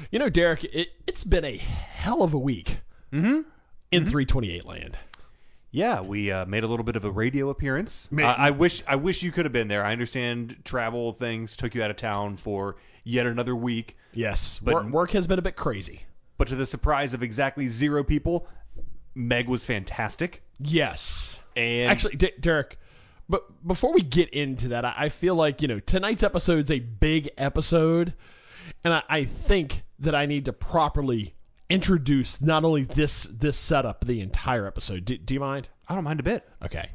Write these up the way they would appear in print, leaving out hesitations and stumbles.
You know, Derek, it's been a hell of a week in 328 land. Yeah, we made a little bit of a radio appearance. I wish you could have been there. I understand travel things took you out of town for yet another week. Yes, but work has been a bit crazy. But to the surprise of exactly 0 people, Meg was fantastic. Yes. And actually, Derek, but before we get into that, I feel like, tonight's episode is a big episode, and I think that I need to properly introduce not only this setup, the entire episode. Do you mind? I don't mind a bit. Okay.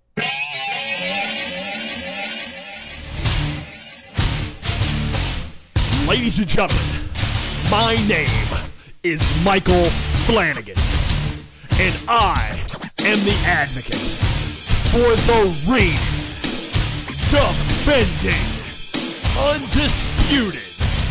Ladies and gentlemen, my name is Michael Flanagan, and I am the advocate for the reigning, defending, undisputed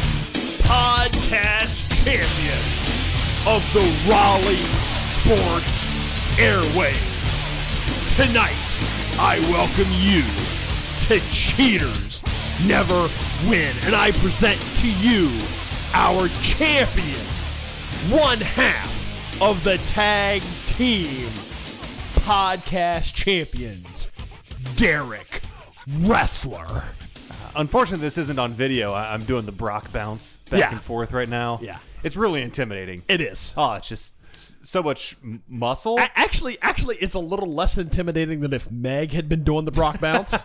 podcast champion of the Raleigh Sports Airwaves. Tonight, I welcome you to Cheaters Never Win, and I present to you our champion, one half of the tag team podcast champions, Derek Wrestler. Unfortunately, this isn't on video. I'm doing the Brock bounce back and forth right now. Yeah. It's really intimidating. It is. Oh, it's just so much muscle. Actually, it's a little less intimidating than if Meg had been doing the Brock bounce.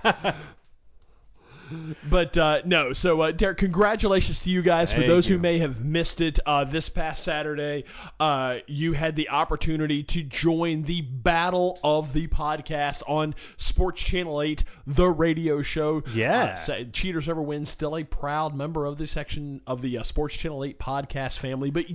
But no, so Derek, congratulations to you guys. For those who may have missed it, this past Saturday, you had the opportunity to join the Battle of the Podcast on Sports Channel 8, the radio show. Yeah. Cheaters Never Win, still a proud member of the section of the Sports Channel 8 podcast family. But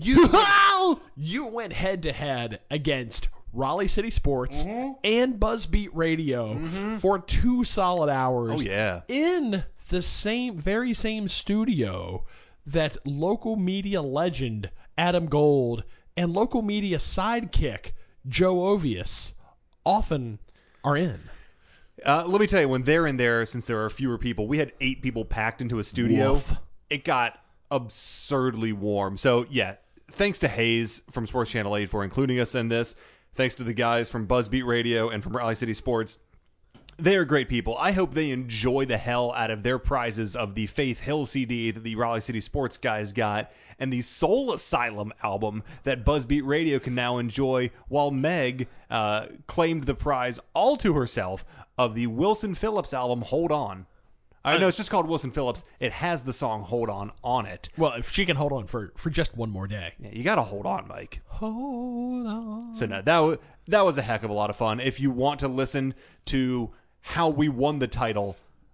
you went head-to-head against Raleigh City Sports and Buzzbeat Radio for 2 solid hours. Oh, yeah. In the very same studio that local media legend Adam Gold and local media sidekick Joe Ovius often are in. Let me tell you, when they're in there, since there are fewer people, we had 8 people packed into a studio. Woof. It got absurdly warm. So, yeah, thanks to Hayes from Sports Channel 8 for including us in this. Thanks to the guys from Buzzbeat Radio and from Raleigh City Sports. They are great people. I hope they enjoy the hell out of their prizes of the Faith Hill CD that the Raleigh City Sports guys got and the Soul Asylum album that Buzzbeat Radio can now enjoy, while Meg claimed the prize all to herself of the Wilson Phillips album, Hold On. I know it's just called Wilson Phillips. It has the song Hold On it. Well, if she can hold on for just one more day. Yeah, you got to hold on, Mike. Hold on. So no, that was a heck of a lot of fun. If you want to listen to how we won the title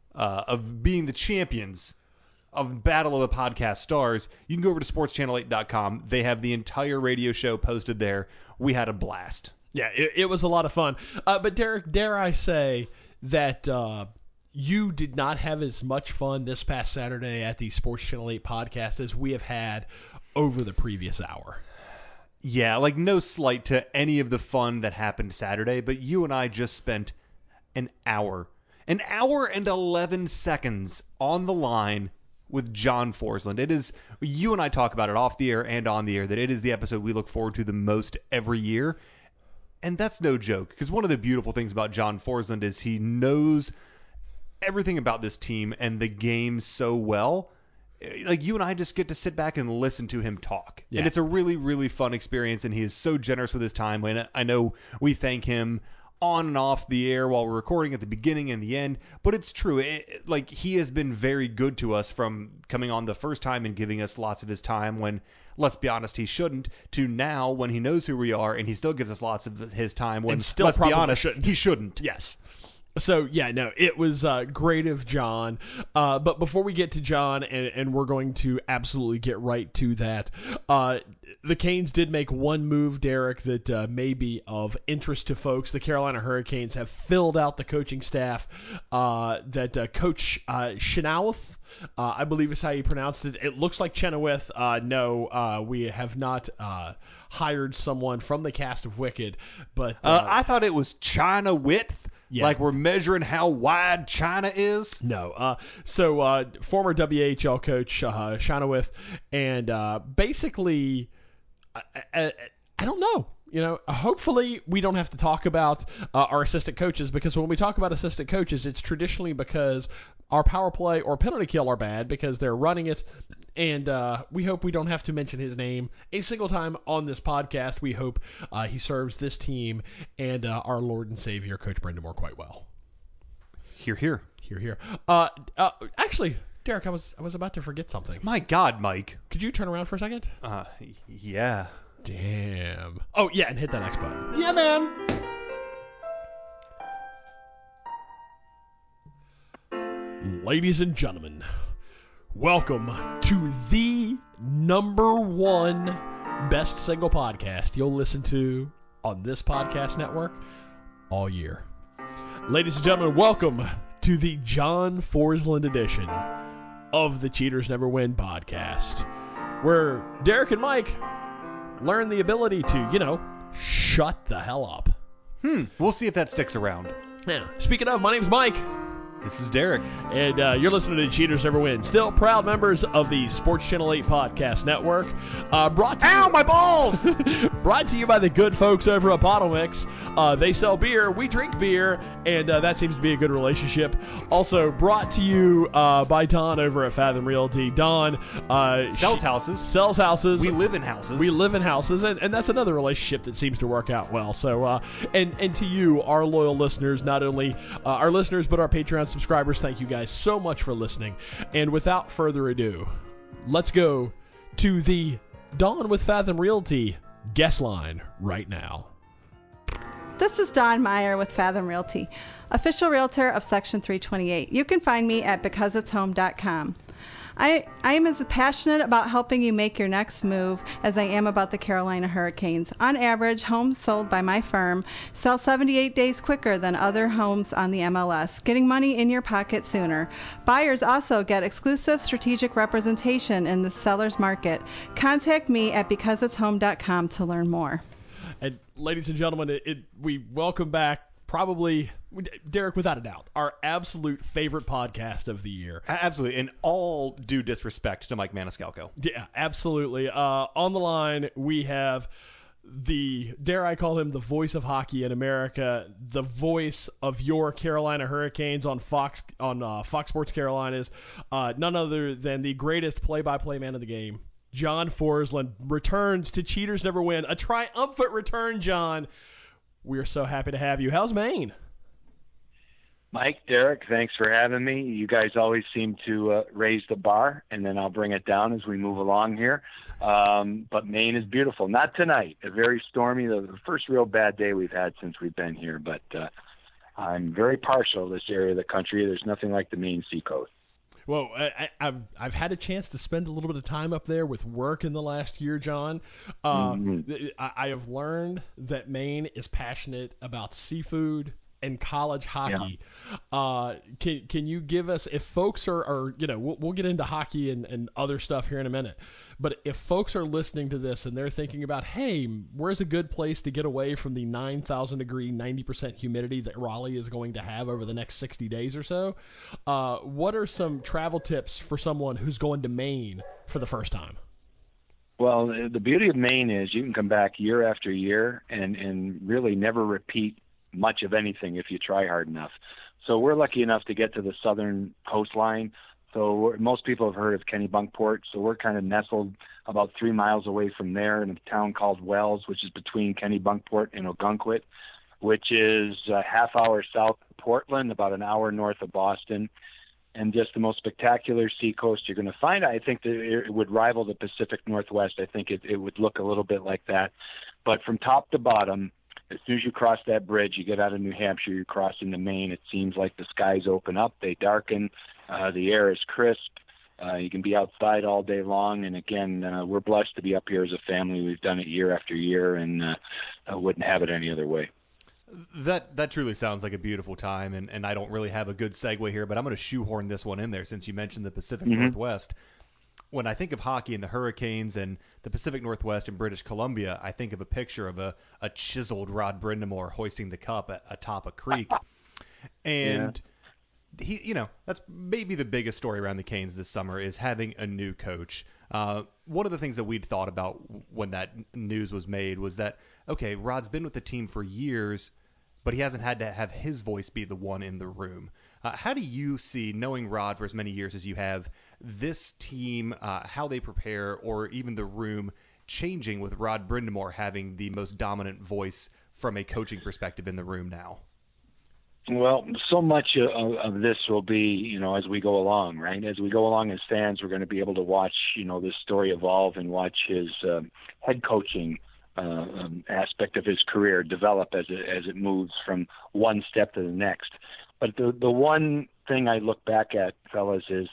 of being the champions of Battle of the Podcast Stars, you can go over to sportschannel8.com. They have the entire radio show posted there. We had a blast. Yeah, it was a lot of fun. But Derek, dare I say that you did not have as much fun this past Saturday at the Sports Channel 8 podcast as we have had over the previous hour. Yeah, like no slight to any of the fun that happened Saturday, but you and I just spent an hour and 11 seconds on the line with John Forsland. It is, you and I talk about it off the air and on the air, that it is the episode we look forward to the most every year. And that's no joke, because one of the beautiful things about John Forsland is he knows everything about this team and the game so well. Like, you and I just get to sit back and listen to him talk. Yeah. And it's a really, really fun experience, and he is so generous with his time. And I know we thank him on and off the air while we're recording at the beginning and the end, but it's true. Like, he has been very good to us, from coming on the first time and giving us lots of his time when, let's be honest, he shouldn't, to now when he knows who we are and he still gives us lots of his time when, still, let's be honest, he shouldn't. Yes. So, yeah, no, it was great of John. But before we get to John, and we're going to absolutely get right to that, the Canes did make one move, Derek, that may be of interest to folks. The Carolina Hurricanes have filled out the coaching staff that Coach Chenoweth, I believe is how you pronounced it. It looks like Chenoweth. No, we have not hired someone from the cast of Wicked. But I thought it was China Width. Yeah. Like we're measuring how wide China is? No. So former WHL coach Shanawith, and basically, I don't know. Hopefully we don't have to talk about our assistant coaches, because when we talk about assistant coaches, it's traditionally because our power play or penalty kill are bad because they're running it. And we hope we don't have to mention his name a single time on this podcast. We hope he serves this team and our Lord and Savior, Coach Brindamore, quite well. Hear, hear. Hear, hear. Actually, Derek, I was about to forget something. My God, Mike. Could you turn around for a second? Yeah. Damn. Oh, yeah, and hit that X button. Yeah, man. Ladies and gentlemen, welcome to the number one best single podcast you'll listen to on this podcast network all year. Ladies and gentlemen, welcome to the John Forsland edition of the Cheaters Never Win podcast, where Derek and Mike learn the ability to, shut the hell up. We'll see if that sticks around. Yeah. Speaking of, my name's Mike. This is Derek. And you're listening to Cheaters Never Win. Still proud members of the Sports Channel 8 Podcast Network. Brought to Ow, my balls! Brought to you by the good folks over at Bottle Mix. They sell beer, we drink beer, and that seems to be a good relationship. Also brought to you by Don over at Fathom Realty. Don Sells houses. Sells houses. We live in houses. We live in houses, and that's another relationship that seems to work out well. So, and to you, our loyal listeners, not only our listeners, but our Patreon subscribers, thank you guys so much for listening. And without further ado, let's go to the Dawn with Fathom Realty guest line right now. This is Dawn Meyer with Fathom Realty, official realtor of Section 328. You can find me at becauseitshome.com. I am as passionate about helping you make your next move as I am about the Carolina Hurricanes. On average, homes sold by my firm sell 78 days quicker than other homes on the MLS, getting money in your pocket sooner. Buyers also get exclusive strategic representation in the seller's market. Contact me at becauseitshome.com to learn more. And ladies and gentlemen, we welcome back, probably, Derek, without a doubt, our absolute favorite podcast of the year. Absolutely. In all due disrespect to Mike Maniscalco. Yeah, absolutely. On the line, we have dare I call him the voice of hockey in America, the voice of your Carolina Hurricanes on Fox Sports Carolinas, none other than the greatest play-by-play man of the game. John Forsland returns to Cheaters Never Win. A triumphant return, John. We are so happy to have you. How's Maine? Mike, Derek, thanks for having me. You guys always seem to raise the bar, and then I'll bring it down as we move along here. But Maine is beautiful. Not tonight. A very stormy, the first real bad day we've had since we've been here. But I'm very partial to this area of the country. There's nothing like the Maine seacoast. Well, I've had a chance to spend a little bit of time up there with work in the last year, John. I have learned that Maine is passionate about seafood and college hockey. Yeah. Can you give us, if folks are we'll get into hockey and other stuff here in a minute, but if folks are listening to this and they're thinking about, hey, where's a good place to get away from the 9,000 degree, 90% humidity that Raleigh is going to have over the next 60 days or so, what are some travel tips for someone who's going to Maine for the first time? Well, the beauty of Maine is you can come back year after year and really never repeat much of anything if you try hard enough. So we're lucky enough to get to the southern coastline. So most people have heard of Kennebunkport. So we're kind of nestled about 3 miles away from there in a town called Wells, which is between Kennebunkport and Ogunquit, which is a half hour south of Portland, about an hour north of Boston, and just the most spectacular seacoast you're going to find. I think that it would rival the Pacific Northwest. I think it would look a little bit like that. But from top to bottom, as soon as you cross that bridge, you get out of New Hampshire, you cross into Maine, it seems like the skies open up, they darken, the air is crisp, you can be outside all day long, and again, we're blessed to be up here as a family. We've done it year after year, and wouldn't have it any other way. That truly sounds like a beautiful time, and I don't really have a good segue here, but I'm going to shoehorn this one in there since you mentioned the Pacific Northwest. When I think of hockey and the Hurricanes and the Pacific Northwest and British Columbia, I think of a picture of a chiseled Rod Brindamore hoisting the cup atop a creek. And he, that's maybe the biggest story around the Canes this summer is having a new coach. One of the things that we'd thought about when that news was made was that, okay, Rod's been with the team for years, but he hasn't had to have his voice be the one in the room. How do you see, knowing Rod for as many years as you have, this team, how they prepare, or even the room changing with Rod Brind'Amour having the most dominant voice from a coaching perspective in the room now? Well, so much of this will be, as we go along, right? As we go along as fans, we're going to be able to watch, this story evolve and watch his head coaching aspect of his career develop as it moves from one step to the next. But the one thing I look back at, fellas, is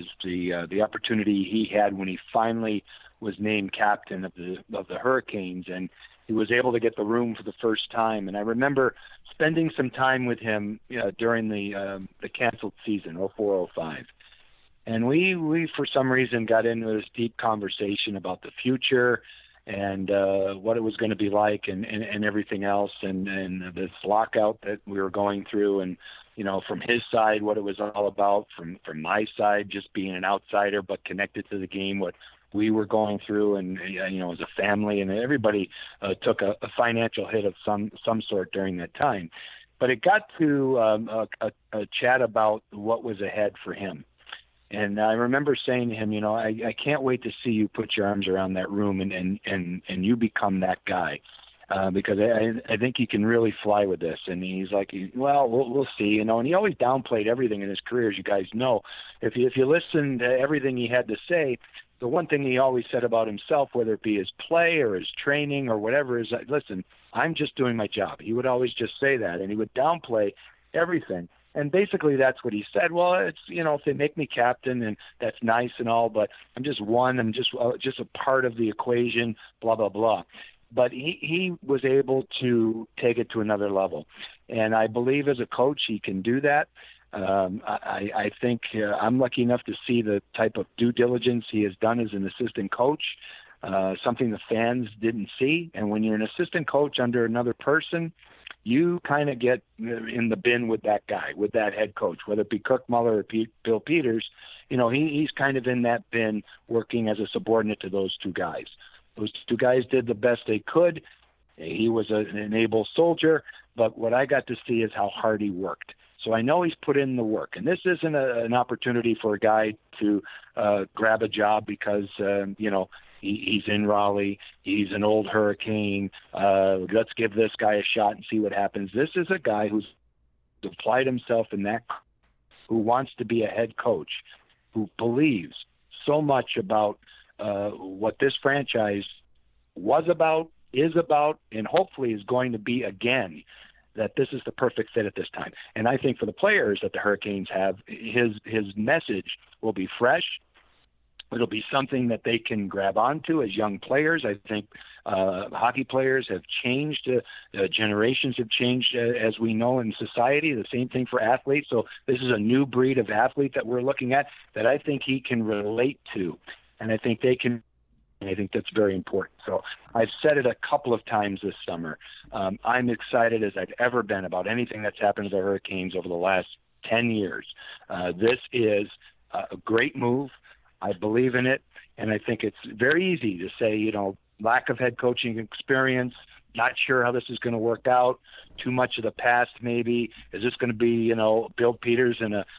the opportunity he had when he finally was named captain of the Hurricanes, and he was able to get the room for the first time. And I remember spending some time with him during the canceled season, 04-05. And we for some reason got into this deep conversation about the future and what it was going to be like and everything else, and this lockout that we were going through, and from his side what it was all about, from my side just being an outsider but connected to the game, what we were going through, and as a family, and everybody took a financial hit of some sort during that time. But it got to a chat about what was ahead for him. And I remember saying to him, I can't wait to see you put your arms around that room and you become that guy, because I think you can really fly with this. And he's like, well, we'll see, and he always downplayed everything in his career, as you guys know. If you listen to everything he had to say, the one thing he always said about himself, whether it be his play or his training or whatever, is that, listen, I'm just doing my job. He would always just say that, and he would downplay everything. And basically that's what he said. Well, it's, if they make me captain, and that's nice and all, but I'm just a part of the equation, blah, blah, blah. But he was able to take it to another level. And I believe as a coach he can do that. I think I'm lucky enough to see the type of due diligence he has done as an assistant coach, something the fans didn't see. And when you're an assistant coach under another person, you kind of get in the bin with that guy, with that head coach, whether it be Kirk Muller or Bill Peters. He's kind of in that bin working as a subordinate to those two guys. Those two guys did the best they could. He was an able soldier, but what I got to see is how hard he worked. So I know he's put in the work, and this isn't an opportunity for a guy to grab a job because he's in Raleigh, he's an old Hurricane. Let's give this guy a shot and see what happens. This is a guy who's applied himself in that, who wants to be a head coach, who believes so much about what this franchise was about, is about, and hopefully is going to be again, that this is the perfect fit at this time. And I think for the players that the Hurricanes have, his message will be fresh. It'll be something that they can grab onto as young players. I think hockey players have changed. Generations have changed, as we know, in society. The same thing for athletes. So this is a new breed of athlete that we're looking at that I think he can relate to. And I think they can. And I think that's very important. So I've said it a couple of times this summer. I'm excited as I've ever been about anything that's happened to the Hurricanes over the last 10 years. This is a great move. I believe in it. And I think it's very easy to say, lack of head coaching experience, not sure how this is going to work out, too much of the past maybe. Is this going to be, Bill Peters and a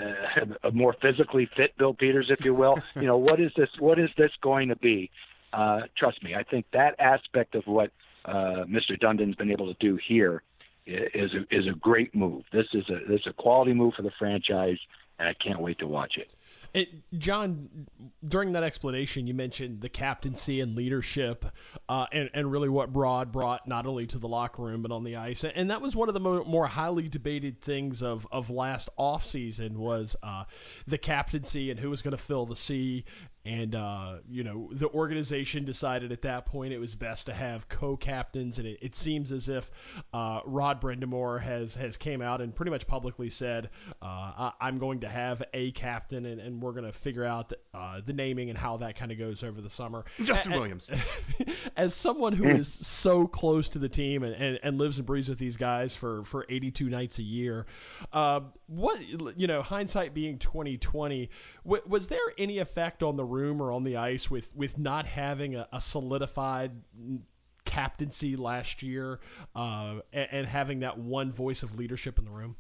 more physically fit Bill Peters, if you will? What is this going to be? Trust me, I think that aspect of what Mr. Dundon's been able to do here is a great move. This is a quality move for the franchise, and I can't wait to watch it. John, during that explanation, you mentioned the captaincy and leadership, and really what Rod brought not only to the locker room but on the ice. And that was one of the more highly debated things of last offseason was the captaincy and who was going to fill the C. And, the organization decided at that point it was best to have co-captains. And it seems as if Rod Brindamore has came out and pretty much publicly said, I'm going to have a captain, and we're going to figure out the naming and how that kind of goes over the summer. Justin Williams. As someone who is so close to the team and lives and breathes with these guys for 82 nights a year, hindsight being 2020, was there any effect on the room or on the ice with not having a solidified captaincy last year and having that one voice of leadership in the room?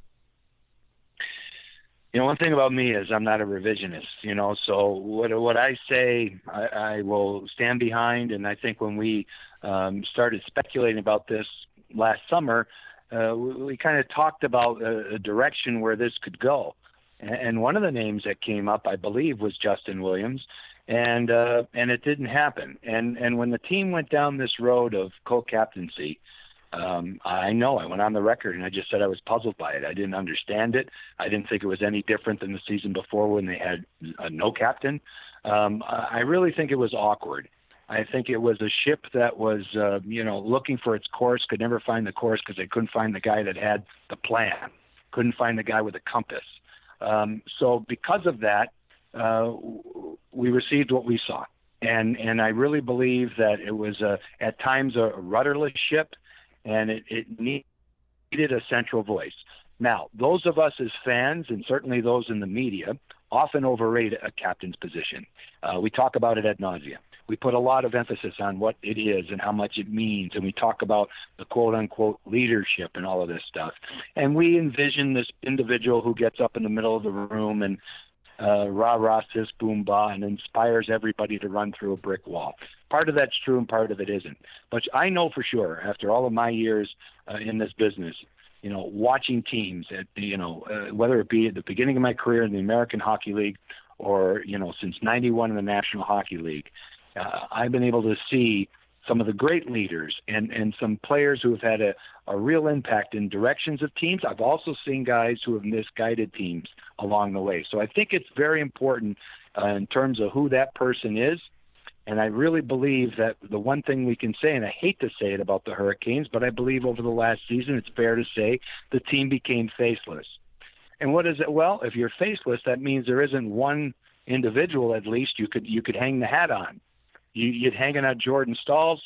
One thing about me is I'm not a revisionist, so what I say, I will stand behind. And I think when we started speculating about this last summer, we kind of talked about a direction where this could go. And one of the names that came up, I believe, was Justin Williams, and it didn't happen. And when the team went down this road of co-captaincy, I went on the record and I just said I was puzzled by it. I didn't understand it. I didn't think it was any different than the season before when they had no captain. I really think it was awkward. I think it was a ship that was, looking for its course, could never find the course because they couldn't find the guy that had the plan, couldn't find the guy with the compass. So because of that, we received what we saw. And I really believe that it was at times a rudderless ship, and it needed a central voice. Now, those of us as fans, and certainly those in the media, often overrate a captain's position. We talk about it ad nauseum. We put a lot of emphasis on what it is and how much it means, and we talk about the quote-unquote leadership and all of this stuff. And we envision this individual who gets up in the middle of the room and rah-rah, sis, boom, bah, and inspires everybody to run through a brick wall. Part of that's true and part of it isn't. But I know for sure, after all of my years in this business, watching teams, whether it be at the beginning of my career in the American Hockey League or, since 91 in the National Hockey League, I've been able to see some of the great leaders and some players who have had a real impact in directions of teams. I've also seen guys who have misguided teams along the way. So I think it's very important in terms of who that person is. And I really believe that the one thing we can say, and I hate to say it about the Hurricanes, but I believe over the last season it's fair to say the team became faceless. And what is it? Well, if you're faceless, that means there isn't one individual at least you could hang the hat on. You'd hang it on Jordan Stahls,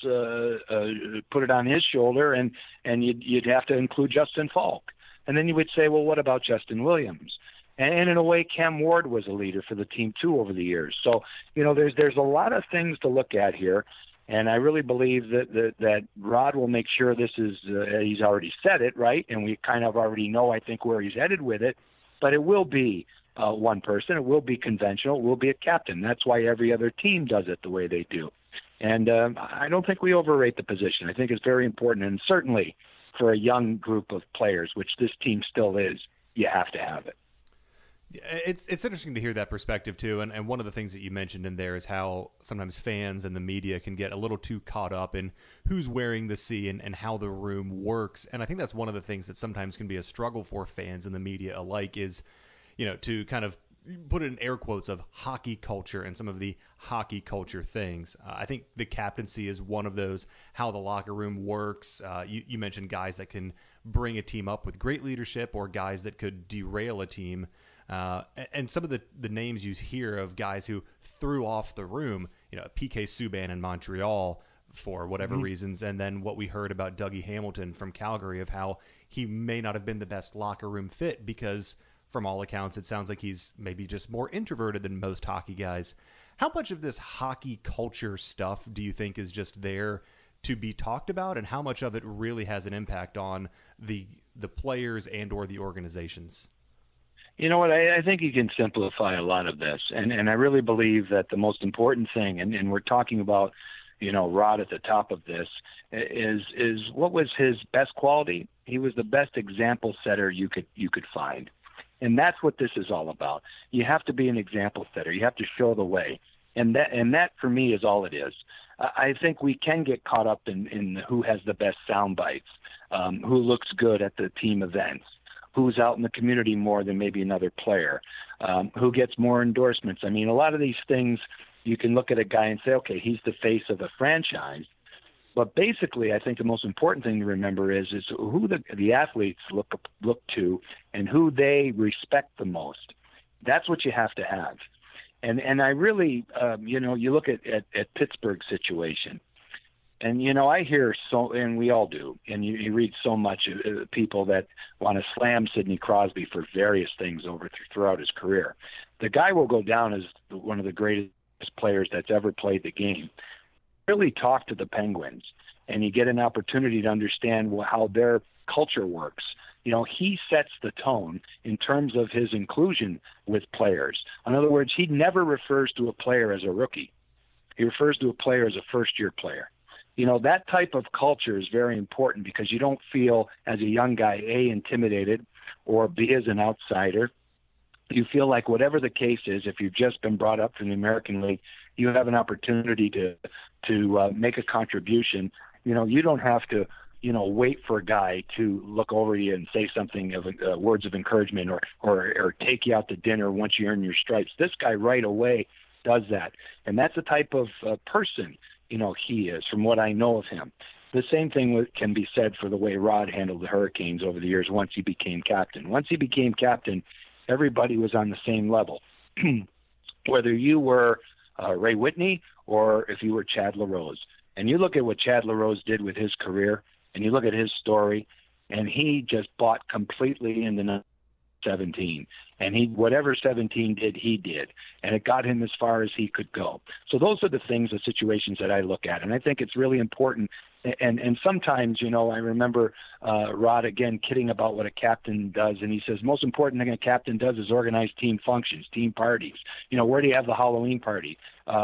put it on his shoulder, and you'd have to include Justin Falk. And then you would say, well, what about Justin Williams? And in a way, Cam Ward was a leader for the team too over the years. So, there's a lot of things to look at here, and I really believe that Rod will make sure this is. He's already said it, right? And we kind of already know, I think, where he's headed with it. But it will be one person. It will be conventional. It will be a captain. That's why every other team does it the way they do. And I don't think we overrate the position. I think it's very important, and certainly for a young group of players, which this team still is, you have to have it. It's interesting to hear that perspective too, and one of the things that you mentioned in there is how sometimes fans and the media can get a little too caught up in who's wearing the C and how the room works, and I think that's one of the things that sometimes can be a struggle for fans and the media alike is, to kind of put it in air quotes of hockey culture and some of the hockey culture things. I think the captaincy is one of those, how the locker room works. You mentioned guys that can bring a team up with great leadership or guys that could derail a team. And some of the names you hear of guys who threw off the room, PK Subban in Montreal for whatever reasons, and then what we heard about Dougie Hamilton from Calgary of how he may not have been the best locker room fit because from all accounts it sounds like he's maybe just more introverted than most hockey guys. How much of this hockey culture stuff do you think is just there to be talked about, and how much of it really has an impact on the players and or the organizations? You know what? I think you can simplify a lot of this, and I really believe that the most important thing, and we're talking about, Rod at the top of this, is what was his best quality? He was the best example setter you could find, and that's what this is all about. You have to be an example setter. You have to show the way, and that for me is all it is. I think we can get caught up in who has the best sound bites, who looks good at the team events, who's out in the community more than maybe another player, who gets more endorsements. I mean, a lot of these things you can look at a guy and say, okay, he's the face of the franchise. But basically, I think the most important thing to remember is who the athletes look to and who they respect the most. That's what you have to have. And I really, you look at Pittsburgh's situation. And, I hear and we all do, and you read so much of people that want to slam Sidney Crosby for various things throughout his career. The guy will go down as one of the greatest players that's ever played the game. Really talk to the Penguins, and you get an opportunity to understand how their culture works. He sets the tone in terms of his inclusion with players. In other words, he never refers to a player as a rookie. He refers to a player as a first-year player. That type of culture is very important because you don't feel as a young guy, A, intimidated, or B, as an outsider. You feel like whatever the case is, if you've just been brought up from the American League, you have an opportunity to make a contribution. You don't have to, wait for a guy to look over you and say something of words of encouragement or take you out to dinner once you earn your stripes. This guy right away does that. And that's the type of person he is, from what I know of him. The same thing can be said for the way Rod handled the Hurricanes over the years once he became captain. Once he became captain, everybody was on the same level. Whether you were Ray Whitney or if you were Chad LaRose. And you look at what Chad LaRose did with his career, and you look at his story, and he just bought completely into 17. And whatever 17 did, he did. And it got him as far as he could go. So those are the situations that I look at. And I think it's really important. And sometimes, I remember Rod, again, kidding about what a captain does. And he says, most important thing a captain does is organize team functions, team parties. Where do you have the Halloween party?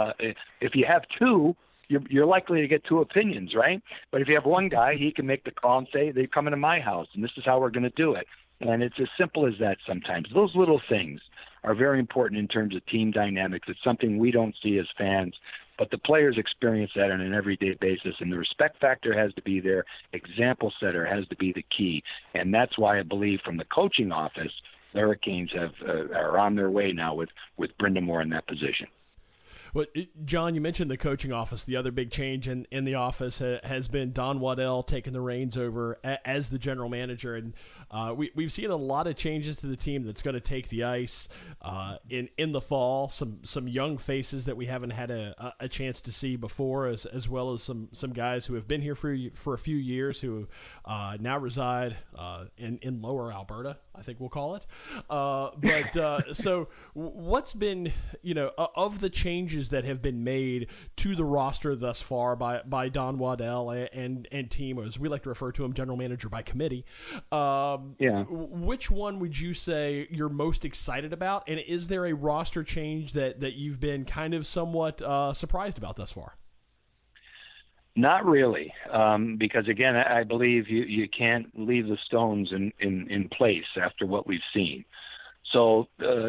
If you have two, you're likely to get two opinions, right? But if you have one guy, he can make the call and say, they're coming to my house, and this is how we're going to do it. And it's as simple as that sometimes. Those little things are very important in terms of team dynamics. It's something we don't see as fans, but the players experience that on an everyday basis, and the respect factor has to be there. Example setter has to be the key, and that's why I believe from the coaching office, the Hurricanes are on their way now with Brind'Amour in that position. Well, John, you mentioned the coaching office. The other big change in the office has been Don Waddell taking the reins over as the general manager. And we've seen a lot of changes to the team that's going to take the ice in the fall. Some young faces that we haven't had a chance to see before, as well as some guys who have been here for a few years who now reside in Lower Alberta, I think we'll call it. So what's been, of the changes that have been made to the roster thus far by Don Waddell and team, as we like to refer to him, general manager by committee. Which one would you say you're most excited about? And is there a roster change that you've been kind of somewhat surprised about thus far? Not really, because again, I believe you can't leave the stones in place after what we've seen. So,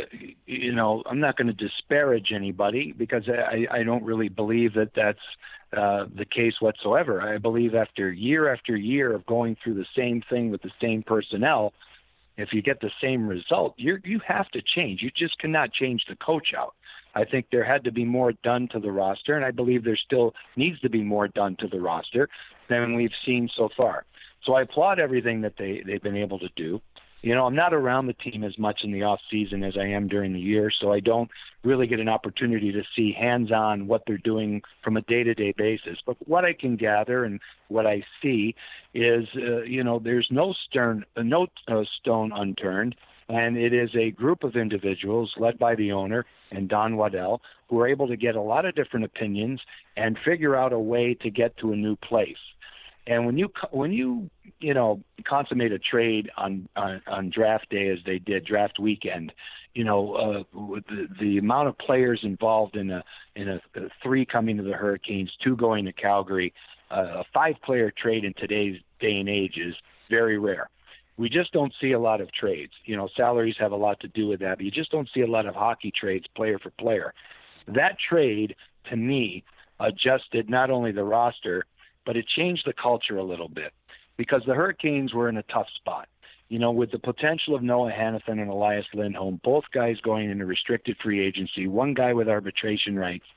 I'm not going to disparage anybody because I don't really believe that that's the case whatsoever. I believe after year of going through the same thing with the same personnel, if you get the same result, you have to change. You just cannot change the coach out. I think there had to be more done to the roster, and I believe there still needs to be more done to the roster than we've seen so far. So I applaud everything that they've been able to do. I'm not around the team as much in the off season as I am during the year, so I don't really get an opportunity to see hands-on what they're doing from a day-to-day basis. But what I can gather and what I see is, there's no stone unturned, and it is a group of individuals led by the owner and Don Waddell who are able to get a lot of different opinions and figure out a way to get to a new place. And when you consummate a trade on draft day as they did, draft weekend, with the amount of players involved in a 3 coming to the Hurricanes, 2 going to Calgary, a 5-player trade in today's day and age is very rare. We just don't see a lot of trades. Salaries have a lot to do with that, but you just don't see a lot of hockey trades player for player. That trade, to me, adjusted not only the roster, but it changed the culture a little bit because the Hurricanes were in a tough spot. With the potential of Noah Hanifin and Elias Lindholm, both guys going into restricted free agency, one guy with arbitration rights,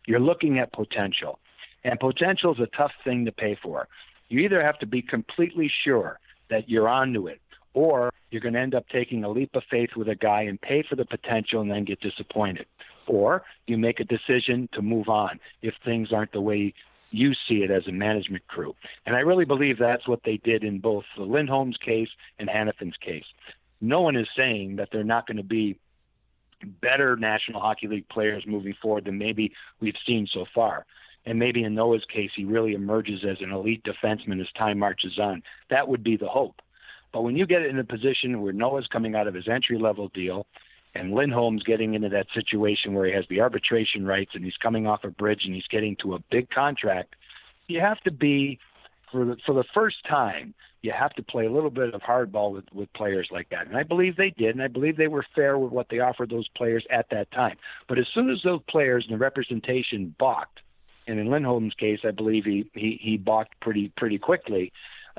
You're looking at potential. And potential is a tough thing to pay for. You either have to be completely sure that you're onto it, or you're going to end up taking a leap of faith with a guy and pay for the potential and then get disappointed. Or you make a decision to move on if things aren't the way you see it as a management crew. And I really believe that's what they did in both the Lindholm's case and Hanifin's case. No one is saying that they're not going to be better National Hockey League players moving forward than maybe we've seen so far. And maybe in Noah's case, he really emerges as an elite defenseman as time marches on. That would be the hope. But when you get in a position where Noah's coming out of his entry-level deal and Lindholm's getting into that situation where he has the arbitration rights and he's coming off a bridge and he's getting to a big contract, you have to be, for the first time, you have to play a little bit of hardball with players like that. And I believe they did, and I believe they were fair with what they offered those players at that time. But as soon as those players and the representation balked, and in Lindholm's case, I believe he balked pretty quickly,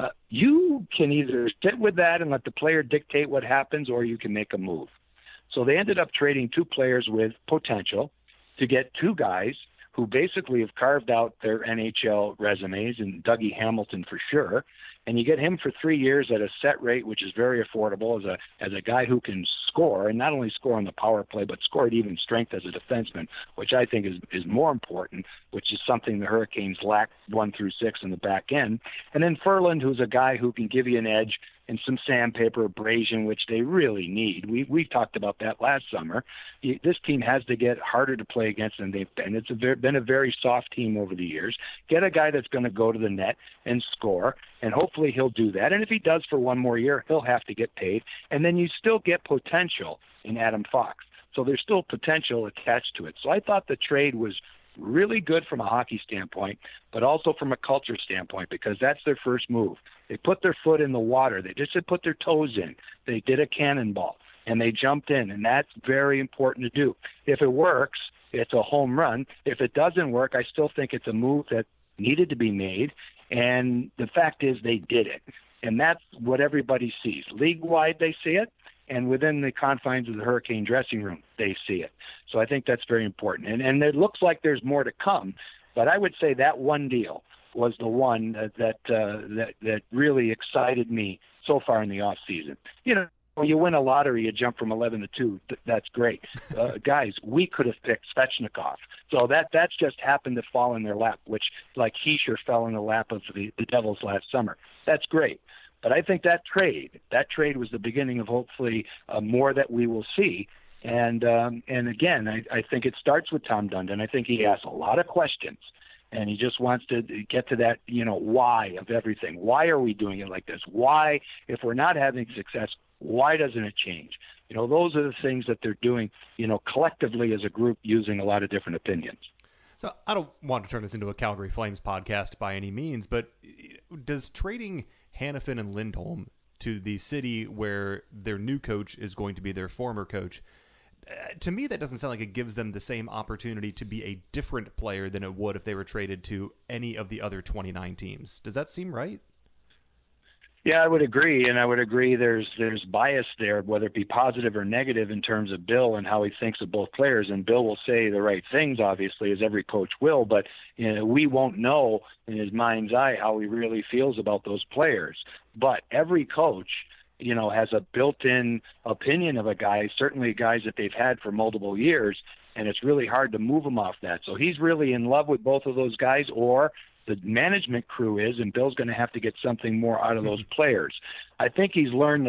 you can either sit with that and let the player dictate what happens, or you can make a move. So they ended up trading two players with potential to get two guys who basically have carved out their NHL resumes, and Dougie Hamilton for sure. And you get him for 3 years at a set rate, which is very affordable as a guy who can score, and not only score on the power play, but score at even strength as a defenseman, which I think is more important, which is something the Hurricanes lack 1 through 6 in the back end. And then Ferland, who's a guy who can give you an edge and some sandpaper abrasion, which they really need. We talked about that last summer. This team has to get harder to play against than they've been. It's been a very soft team over the years. Get a guy that's going to go to the net and score, and hopefully he'll do that. And if he does for 1 more year, he'll have to get paid. And then you still get potential in Adam Fox. So there's still potential attached to it. So I thought the trade was really good from a hockey standpoint, but also from a culture standpoint, because that's their first move. They put their foot in the water. They just put their toes in. They did a cannonball, and they jumped in, and that's very important to do. If it works, it's a home run. If it doesn't work, I still think it's a move that needed to be made, and the fact is they did it. And that's what everybody sees. League-wide, they see it. And within the confines of the Hurricane dressing room, they see it. So I think that's very important. And it looks like there's more to come, but I would say that one deal was the one that really excited me so far in the off season. You know, when you win a lottery, you jump from 11 to 2. That's great. Guys, we could have picked Svechnikov. So that's just happened to fall in their lap, which like Hischier fell in the lap of the Devils last summer. That's great. But I think that trade was the beginning of hopefully more that we will see. And again, I think it starts with Tom Dundon. I think he asks a lot of questions, and he just wants to get to that, why of everything. Why are we doing it like this? Why, if we're not having success, why doesn't it change? Those are the things that they're doing, collectively as a group, using a lot of different opinions. So I don't want to turn this into a Calgary Flames podcast by any means, but does trading Hanifin and Lindholm to the city where their new coach is going to be their former coach, to me that doesn't sound like it gives them the same opportunity to be a different player than it would if they were traded to any of the other 29 teams. Does that seem right? Yeah, I would agree, and I would agree there's bias there, whether it be positive or negative in terms of Bill and how he thinks of both players. And Bill will say the right things, obviously, as every coach will, but we won't know in his mind's eye how he really feels about those players. But every coach, has a built-in opinion of a guy, certainly guys that they've had for multiple years, and it's really hard to move them off that. So he's really in love with both of those guys, or the management crew is, and Bill's going to have to get something more out of those players. I think he's learned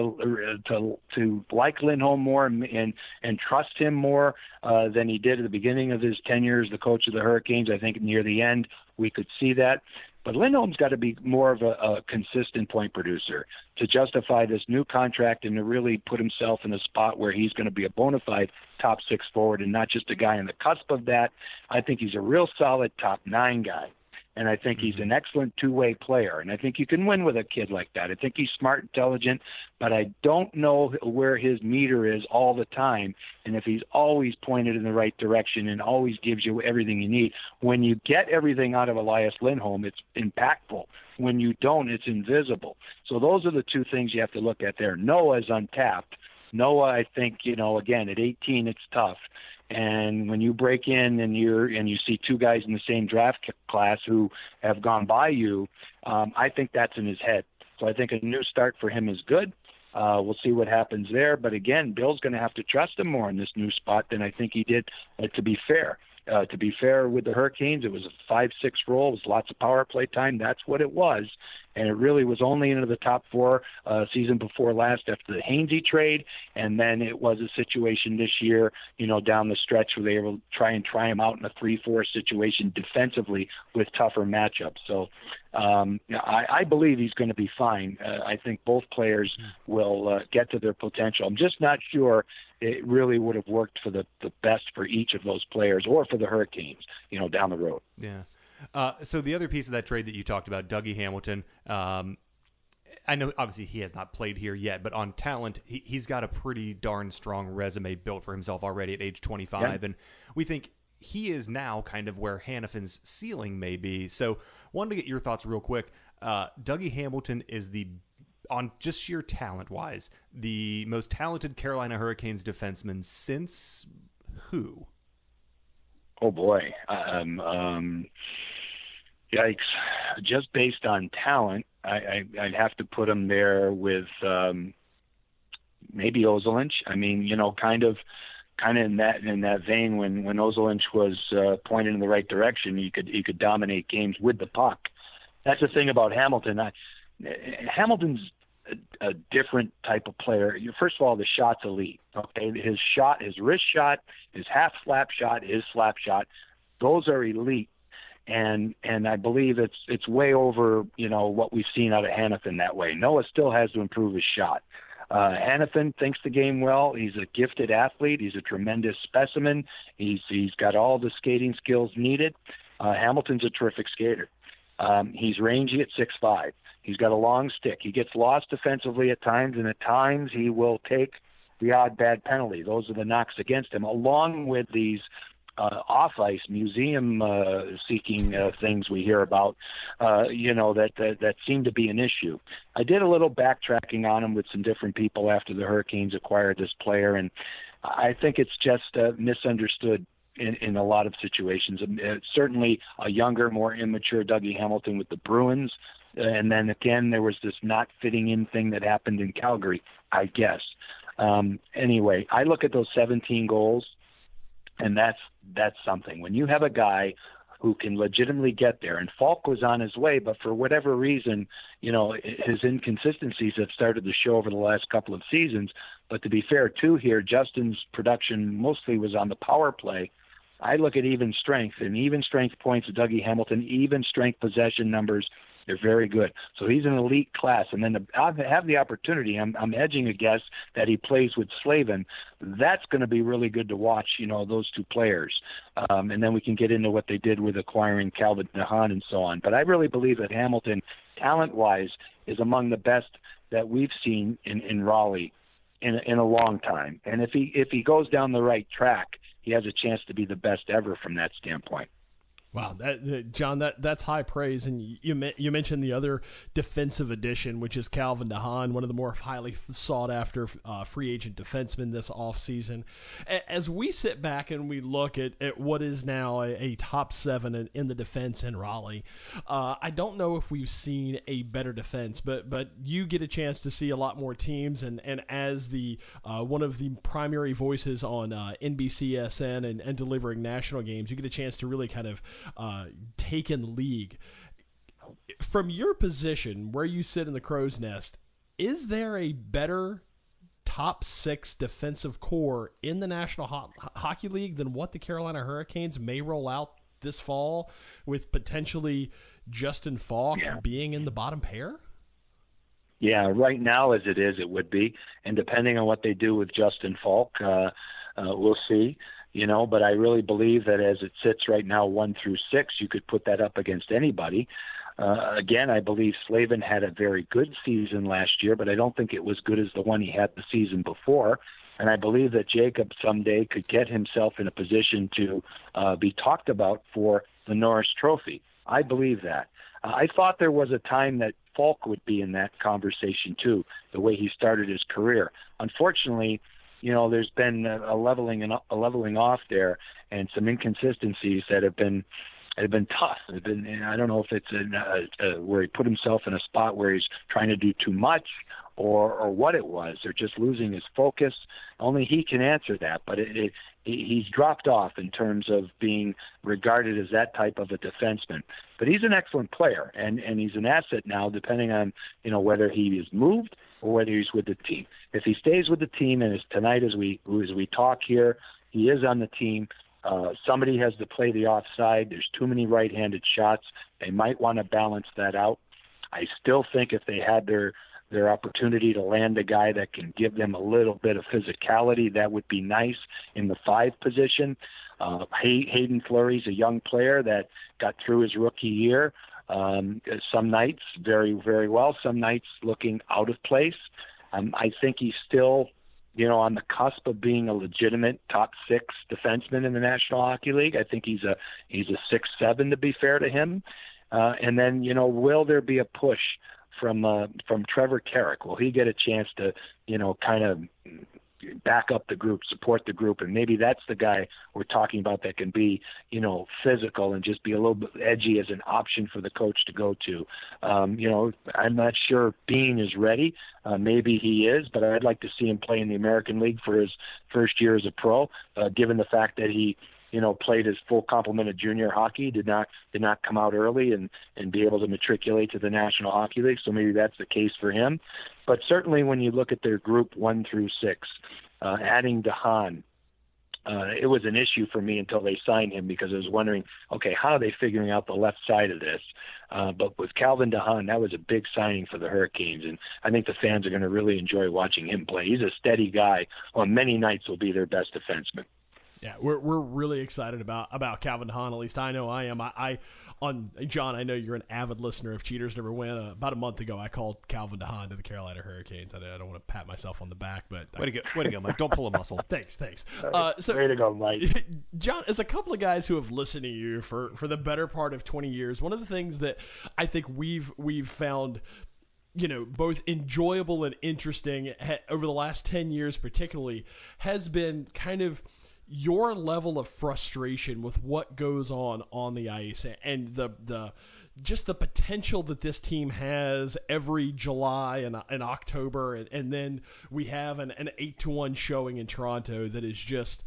to like Lindholm more and trust him more than he did at the beginning of his tenure as the coach of the Hurricanes. I think near the end we could see that. But Lindholm's got to be more of a consistent point producer to justify this new contract and to really put himself in a spot where he's going to be a bona fide top 6 forward and not just a guy on the cusp of that. I think he's a real solid top 9 guy. And I think he's an excellent two-way player. And I think you can win with a kid like that. I think he's smart, intelligent, but I don't know where his meter is all the time. And if he's always pointed in the right direction and always gives you everything you need, when you get everything out of Elias Lindholm, it's impactful. When you don't, it's invisible. So those are the two things you have to look at there. Noah's untapped. Noah, I think, again, at 18, it's tough. And when you break in and you see two guys in the same draft class who have gone by you, I think that's in his head. So I think a new start for him is good. We'll see what happens there. But again, Bill's going to have to trust him more in this new spot than I think he did, to be fair. To be fair with the Hurricanes, it was a 5-6 roll. It was lots of power play time. That's what it was. And it really was only into the top four season before last after the Hainsey trade. And then it was a situation this year, down the stretch where they were trying to try him out in a 3-4 situation defensively with tougher matchups. So I believe he's going to be fine. I think both players will get to their potential. I'm just not sure it really would have worked for the best for each of those players or for the Hurricanes, down the road. Yeah. So the other piece of that trade that you talked about, Dougie Hamilton, I know obviously he has not played here yet, but on talent, he's got a pretty darn strong resume built for himself already at age 25. Yeah. And we think he is now kind of where Hanifin's ceiling may be. So wanted to get your thoughts real quick. Dougie Hamilton is on just sheer talent-wise, the most talented Carolina Hurricanes defenseman since who? Oh, boy. Yikes. Just based on talent, I'd have to put him there with maybe Ozolinsh. I mean, kind of in that vein, when Ozolinsh was pointed in the right direction, he could dominate games with the puck. That's the thing about Hamilton. Hamilton's a different type of player. First of all, the shot's elite. Okay, his shot, his wrist shot, his half slap shot, his slap shot, those are elite. And I believe it's way over what we've seen out of Hanifin that way. Noah still has to improve his shot. Hanifin thinks the game well. He's a gifted athlete. He's a tremendous specimen. He's got all the skating skills needed. Hamilton's a terrific skater. He's rangy at 6'5". He's got a long stick. He gets lost defensively at times, and at times he will take the odd bad penalty. Those are the knocks against him, along with these off-ice museum-seeking things we hear about, that seem to be an issue. I did a little backtracking on him with some different people after the Hurricanes acquired this player, and I think it's just misunderstood in a lot of situations. Certainly a younger, more immature Dougie Hamilton with the Bruins, and then again there was this not fitting in thing that happened in Calgary, I guess. Anyway, I look at those 17 goals, and that's something. When you have a guy who can legitimately get there, and Falk was on his way, but for whatever reason, his inconsistencies have started to show over the last couple of seasons. But to be fair, too, here, Justin's production mostly was on the power play. I look at even strength, and even strength points of Dougie Hamilton, even strength possession numbers, they're very good. So he's an elite class. And then to have the opportunity, I'm edging a guess that he plays with Slavin. That's going to be really good to watch, those two players. And then we can get into what they did with acquiring Calvin DeHaan and so on. But I really believe that Hamilton, talent-wise, is among the best that we've seen in Raleigh in a long time. And if he goes down the right track, he has a chance to be the best ever from that standpoint. Wow, John, that's high praise. And you mentioned the other defensive addition, which is Calvin DeHaan, one of the more highly sought-after free agent defensemen this offseason. As we sit back and we look at what is now a top 7 in the defense in Raleigh, I don't know if we've seen a better defense, but you get a chance to see a lot more teams, and as the one of the primary voices on NBCSN and delivering national games, you get a chance to really kind of take in the league. From your position where you sit in the crow's nest, is there a better top 6 defensive core in the National Hockey League than what the Carolina Hurricanes may roll out this fall, with potentially Justin Falk being in the bottom pair? Yeah, right now as it is, it would be. And depending on what they do with Justin Falk, we'll see. But I really believe that as it sits right now, 1 through 6, you could put that up against anybody. Again, I believe Slavin had a very good season last year, but I don't think it was good as the one he had the season before. And I believe that Jacob someday could get himself in a position to be talked about for the Norris Trophy. I believe that. I thought there was a time that Falk would be in that conversation too, the way he started his career. Unfortunately, there's been a leveling off there, and some inconsistencies that have been tough. I don't know if it's where he put himself in a spot where he's trying to do too much, or what it was. They're just losing his focus. Only he can answer that. But he's dropped off in terms of being regarded as that type of a defenseman. But he's an excellent player, and he's an asset now, depending on whether he is moved or whether he's with the team. If he stays with the team, and tonight as we talk here, he is on the team. Somebody has to play the offside. There's too many right-handed shots. They might want to balance that out. I still think if they had their opportunity to land a guy that can give them a little bit of physicality, that would be nice in the 5 position. Hayden Fleury's a young player that got through his rookie year. Some nights very, very well, some nights looking out of place. I think he's still on the cusp of being a legitimate top 6 defenseman in the National Hockey League. I think he's a 6'7", to be fair to him. And then, will there be a push from Trevor Carrick? Will he get a chance to, kind of back up the group, support the group? And maybe that's the guy we're talking about that can be, physical and just be a little bit edgy as an option for the coach to go to. I'm not sure Bean is ready. Maybe he is, but I'd like to see him play in the American League for his first year as a pro, given the fact that he played his full complement of junior hockey, did not come out early and be able to matriculate to the National Hockey League. So maybe that's the case for him. But certainly when you look at their group 1 through 6, adding DeHaan, it was an issue for me until they signed him, because I was wondering, okay, how are they figuring out the left side of this? But with Calvin DeHaan, that was a big signing for the Hurricanes, and I think the fans are going to really enjoy watching him play. He's a steady guy. On many nights will be their best defenseman. Yeah, we're really excited about Calvin DeHaan. At least I know I am. John, I know you're an avid listener of Cheaters Never Win. About a month ago, I called Calvin DeHaan to the Carolina Hurricanes. I don't want to pat myself on the back, but way to go, Mike. Don't pull a muscle. Thanks. Way to go, Mike. John, as a couple of guys who have listened to you for the better part of 20 years, one of the things that I think we've found, both enjoyable and interesting over the last 10 years, particularly, has been kind of your level of frustration with what goes on the ice, and the just the potential that this team has every July and October, and then we have an 8-1 showing in Toronto that is just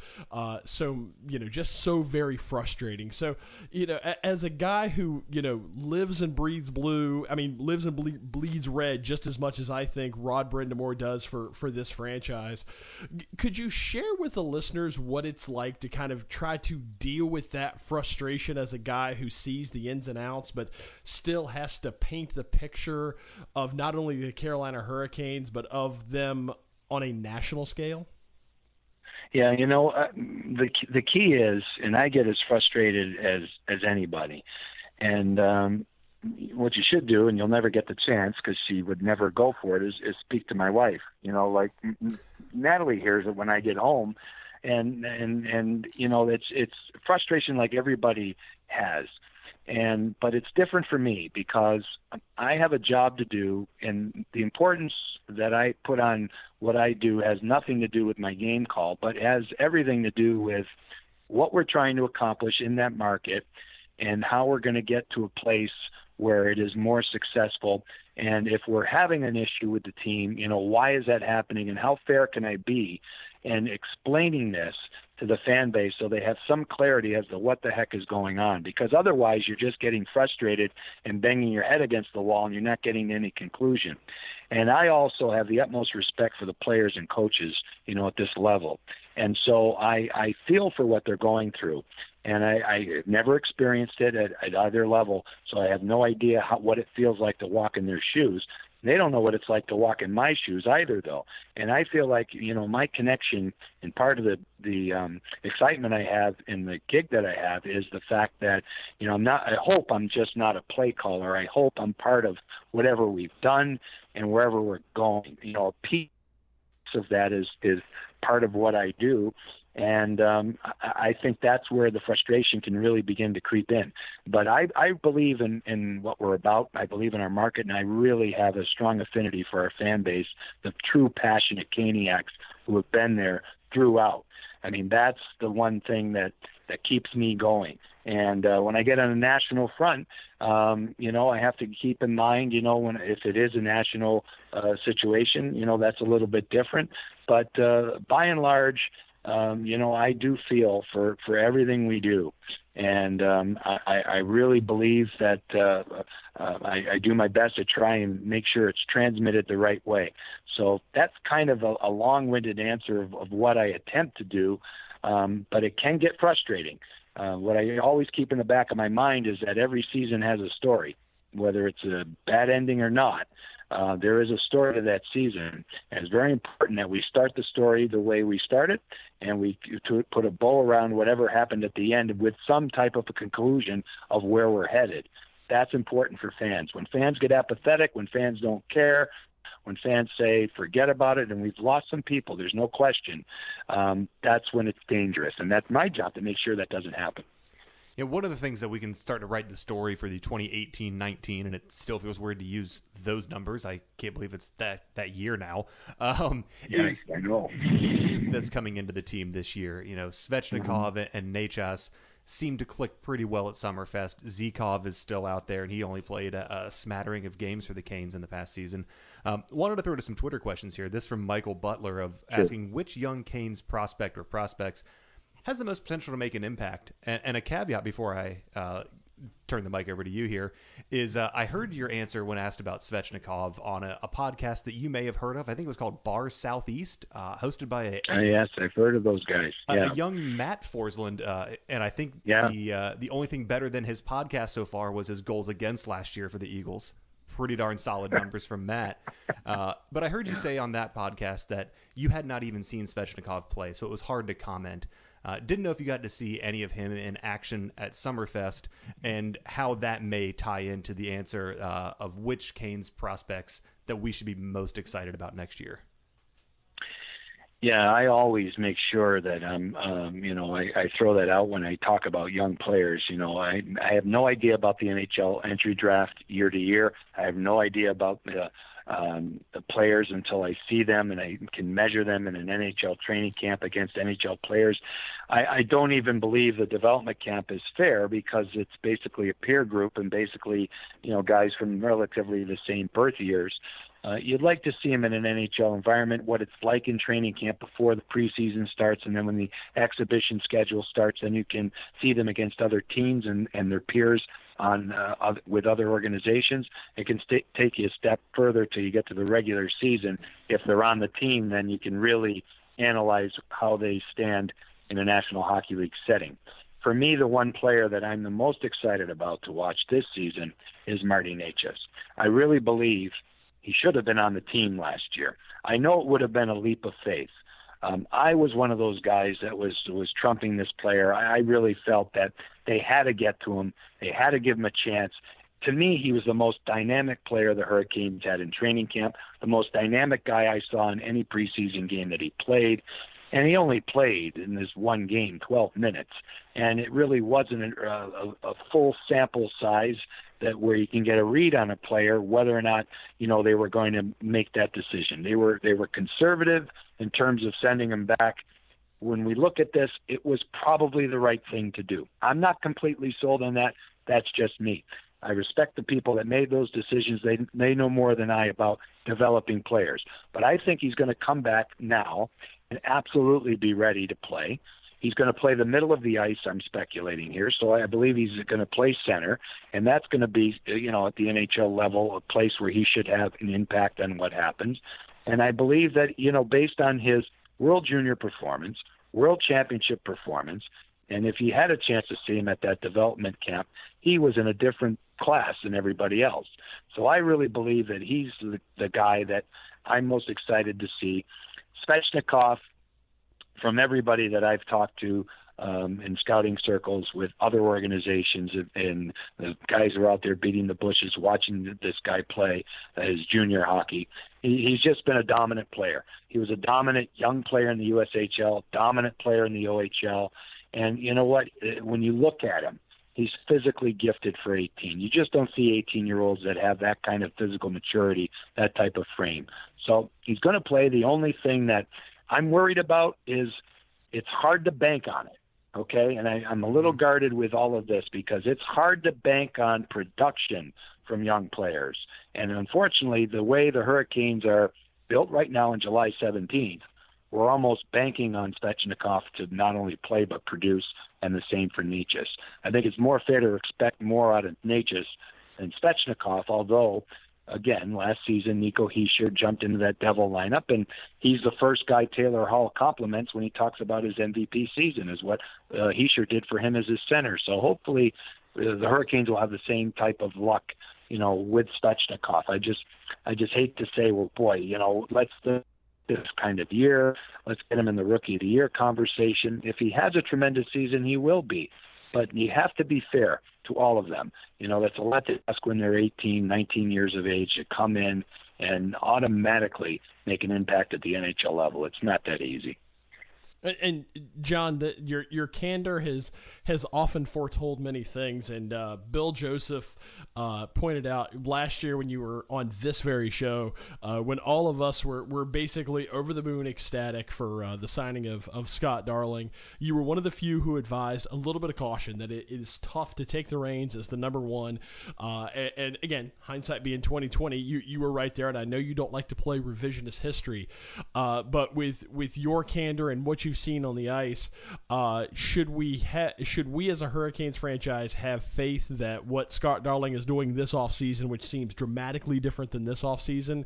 so very frustrating. So as a guy who lives and breathes blue, lives and bleeds red just as much as I think Rod Brind'Amour does for this franchise, could you share with the listeners what it's like to kind of try to deal with that frustration as a guy who sees the ins and outs but still has to paint the picture of not only the Carolina Hurricanes but of them on a national scale? Yeah, the key is, and I get as frustrated as anybody, and what you should do, and you'll never get the chance because she would never go for it, is speak to my wife. Like Natalie hears it when I get home, and it's frustration like everybody has. But it's different for me because I have a job to do, and the importance that I put on what I do has nothing to do with my game call, but has everything to do with what we're trying to accomplish in that market and how we're going to get to a place where it is more successful. And if we're having an issue with the team, why is that happening, and how fair can I be? And explaining this to the fan base so they have some clarity as to what the heck is going on, because otherwise you're just getting frustrated and banging your head against the wall and you're not getting to any conclusion. And I also have the utmost respect for the players and coaches, at this level. And so I feel for what they're going through. And I never experienced it at either level, so I have no idea what it feels like to walk in their shoes. They don't know what it's like to walk in my shoes either, though. And I feel like, my connection and part of the excitement I have in the gig that I have is the fact that, I hope I'm just not a play caller. I hope I'm part of whatever we've done and wherever we're going. A piece of that is part of what I do. And I think that's where the frustration can really begin to creep in. But I believe in what we're about. I believe in our market, and I really have a strong affinity for our fan base, the true passionate Caniacs who have been there throughout. I mean, that's the one thing that keeps me going. And when I get on a national front, I have to keep in mind, if it is a national situation, that's a little bit different. But by and large, I do feel for everything we do. And I really believe that I do my best to try and make sure it's transmitted the right way. So that's kind of a long-winded answer of what I attempt to do, but it can get frustrating. What I always keep in the back of my mind is that every season has a story, whether it's a bad ending or not. There is a story to that season, and it's very important that we start the story the way we started, and we put a bow around whatever happened at the end with some type of a conclusion of where we're headed. That's important for fans. When fans get apathetic, when fans don't care, when fans say, forget about it, and we've lost some people, there's no question, that's when it's dangerous. And that's my job to make sure that doesn't happen. Yeah, one of the things that we can start to write the story for the 2018-19, and it still feels weird to use those numbers. I can't believe it's that year now. Is I know. The youth that's coming into the team this year. Svechnikov and Necas seem to click pretty well at Summerfest. Zykov is still out there, and he only played a smattering of games for the Canes in the past season. Wanted to throw to some Twitter questions here. This from Michael Butler asking which young Canes prospect or prospects has the most potential to make an impact. And a caveat before I turn the mic over to you here is I heard your answer when asked about Svechnikov on a podcast that you may have heard of. I think it was called Bar Southeast, hosted by yes, I've heard of those guys. A young Matt Forsland, and I think the only thing better than his podcast so far was his goals against last year for the Eagles. Pretty darn solid numbers from Matt. But I heard you say on that podcast that you had not even seen Svechnikov play, so it was hard to comment. Didn't know if you got to see any of him in action at Summerfest and how that may tie into the answer of which Canes prospects that we should be most excited about next year. Yeah, I always make sure that I throw that out when I talk about young players. I have no idea about the NHL entry draft year to year. I have no idea about the players until I see them and I can measure them in an NHL training camp against NHL players. I don't even believe the development camp is fair because it's basically a peer group and basically, guys from relatively the same birth years. You'd like to see them in an NHL environment, what it's like in training camp before the preseason starts, and then when the exhibition schedule starts, then you can see them against other teams and their peers with other organizations. It can take you a step further till you get to the regular season. If they're on the team, then you can really analyze how they stand in a National Hockey League setting. For me, the one player that I'm the most excited about to watch this season is Marty Necas. I really believe he should have been on the team last year. I know it would have been a leap of faith. I was one of those guys that was trumping this player. I really felt that they had to get to him. They had to give him a chance. To me, he was the most dynamic player the Hurricanes had in training camp, the most dynamic guy I saw in any preseason game that he played. And he only played in this one game 12 minutes. And it really wasn't a full sample size where you can get a read on a player whether or not they were going to make that decision. They were conservative in terms of sending him back. When we look at this, it was probably the right thing to do. I'm not completely sold on that. That's just me. I respect the people that made those decisions. They know more than I about developing players. But I think he's going to come back now and absolutely be ready to play. He's going to play the middle of the ice, I'm speculating here. So I believe he's going to play center, and that's going to be, at the NHL level, a place where he should have an impact on what happens. And I believe that, based on his World Junior performance, World Championship performance, and if you had a chance to see him at that development camp, he was in a different class than everybody else. So I really believe that he's the guy that I'm most excited to see. Svechnikov, from everybody that I've talked to, in scouting circles with other organizations, and the guys are out there beating the bushes watching this guy play his junior hockey. He's just been a dominant player. He was a dominant young player in the USHL, dominant player in the OHL. And you know what? When you look at him, he's physically gifted for 18. You just don't see 18-year-olds that have that kind of physical maturity, that type of frame. So he's going to play. The only thing that I'm worried about is it's hard to bank on it, okay? And I'm a little guarded with all of this because it's hard to bank on production from young players. And unfortunately, the way the Hurricanes are built right now on July 17th, we're almost banking on Svechnikov to not only play but produce, and the same for Necas. I think it's more fair to expect more out of Necas than Svechnikov, although, again, last season Nico Hischier jumped into that Devil lineup, and he's the first guy Taylor Hall compliments when he talks about his MVP season, is what Hischier did for him as his center. So hopefully the Hurricanes will have the same type of luck, with Svechnikov. I just hate to say, well, boy, let's this kind of year. Let's get him in the Rookie of the Year conversation. If he has a tremendous season, he will be. But you have to be fair to all of them. That's a lot to ask when they're 18, 19 years of age to come in and automatically make an impact at the NHL level. It's not that easy. And John, your candor has often foretold many things. And Bill Joseph pointed out last year when you were on this very show, when all of us were basically over the moon ecstatic for the signing of Scott Darling, you were one of the few who advised a little bit of caution that it is tough to take the reins as the number one. And again, hindsight being 2020, you were right there. And I know you don't like to play revisionist history, but with your candor and what you've seen on the ice, should we as a Hurricanes franchise have faith that what Scott Darling is doing this offseason, which seems dramatically different than this offseason,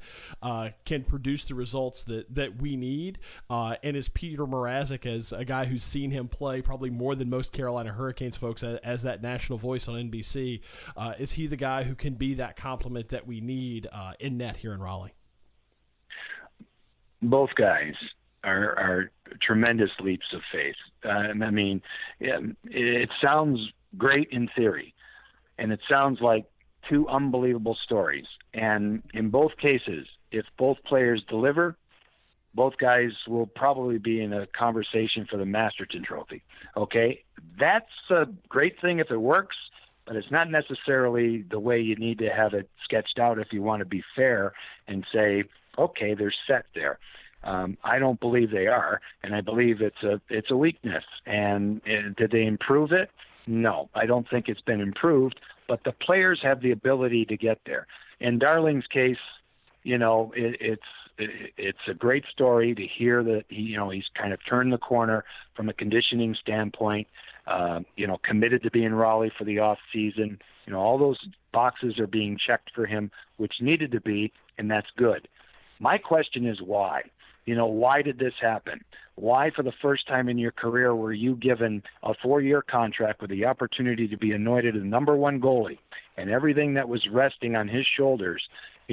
can produce the results that we need? And is Peter Mrazek, as a guy who's seen him play probably more than most Carolina Hurricanes folks as that national voice on NBC, is he the guy who can be that complement that we need in net here in Raleigh? Both guys are tremendous leaps of faith. It sounds great in theory, and it sounds like two unbelievable stories. And in both cases, if both players deliver, both guys will probably be in a conversation for the Masterton Trophy. Okay? That's a great thing if it works, but it's not necessarily the way you need to have it sketched out if you want to be fair and say, okay, they're set there. I don't believe they are, and I believe it's a weakness. And did they improve it? No, I don't think it's been improved, but the players have the ability to get there. In Darling's case, it's a great story to hear that he's kind of turned the corner from a conditioning standpoint, committed to be in Raleigh for the off season. All those boxes are being checked for him, which needed to be, and that's good. My question is why? Why did this happen? Why, for the first time in your career, were you given a 4-year contract with the opportunity to be anointed the number one goalie and everything that was resting on his shoulders?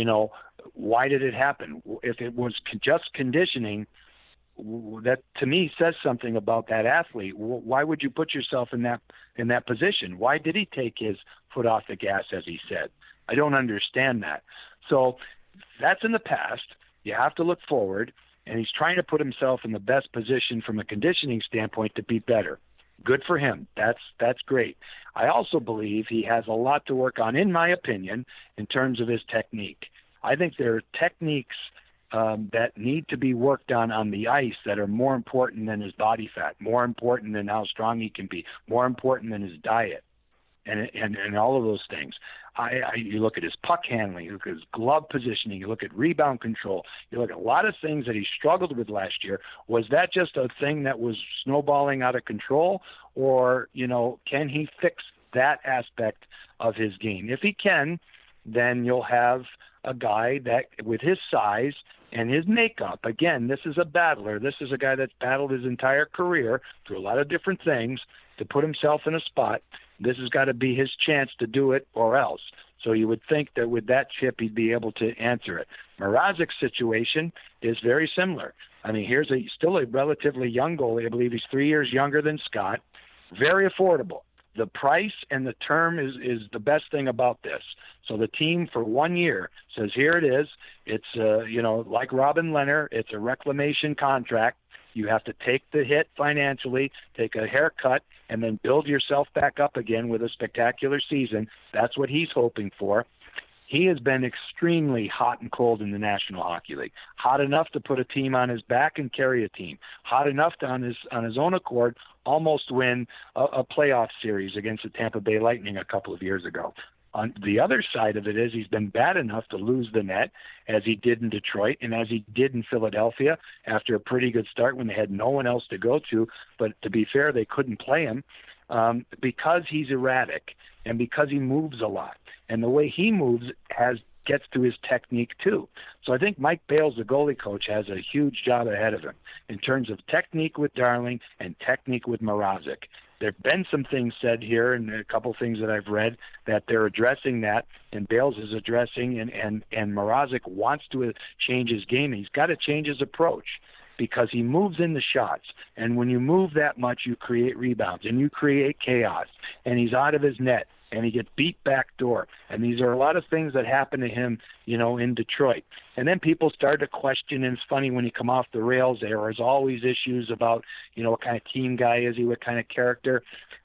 Why did it happen? If it was just conditioning, that to me says something about that athlete. Why would you put yourself in that position? Why did he take his foot off the gas, as he said? I don't understand that. So that's in the past. You have to look forward. And he's trying to put himself in the best position from a conditioning standpoint to be better. Good for him. That's great. I also believe he has a lot to work on, in my opinion, in terms of his technique. I think there are techniques that need to be worked on the ice that are more important than his body fat, more important than how strong he can be, more important than his diet, and all of those things. You look at his puck handling, you look at his glove positioning, you look at rebound control, you look at a lot of things that he struggled with last year. Was that just a thing that was snowballing out of control, or can he fix that aspect of his game? If he can, then you'll have a guy that, with his size and his makeup, again, this is a battler. This is a guy that's battled his entire career through a lot of different things to put himself in a spot. This has got to be his chance to do it or else. So you would think that with that chip, he'd be able to answer it. Mrazek's situation is very similar. Here's still a relatively young goalie. I believe he's 3 years younger than Scott. very affordable. The price and the term is the best thing about this. So the team for 1 year says, here it is. It's, like Robin Leonard, it's a reclamation contract. You have to take the hit financially, take a haircut, and then build yourself back up again with a spectacular season. That's what he's hoping for. He has been extremely hot and cold in the National Hockey League. Hot enough to put a team on his back and carry a team. Hot enough to, on his own accord, almost win a playoff series against the Tampa Bay Lightning a couple of years ago. On the other side of it is he's been bad enough to lose the net, as he did in Detroit and as he did in Philadelphia after a pretty good start when they had no one else to go to. But to be fair, they couldn't play him because he's erratic and because he moves a lot. And the way he moves gets to his technique too. So I think Mike Bales, the goalie coach, has a huge job ahead of him in terms of technique with Darling and technique with Mrazek. There have been some things said here and a couple things that I've read that they're addressing that, and Bales is addressing, and Mrazek wants to change his game. He's got to change his approach because he moves in the shots. And when you move that much, you create rebounds and you create chaos. And he's out of his net. And he gets beat back door. And these are a lot of things that happen to him, in Detroit. And then people start to question, and it's funny when you come off the rails, there is always issues about, what kind of team guy is he, what kind of character.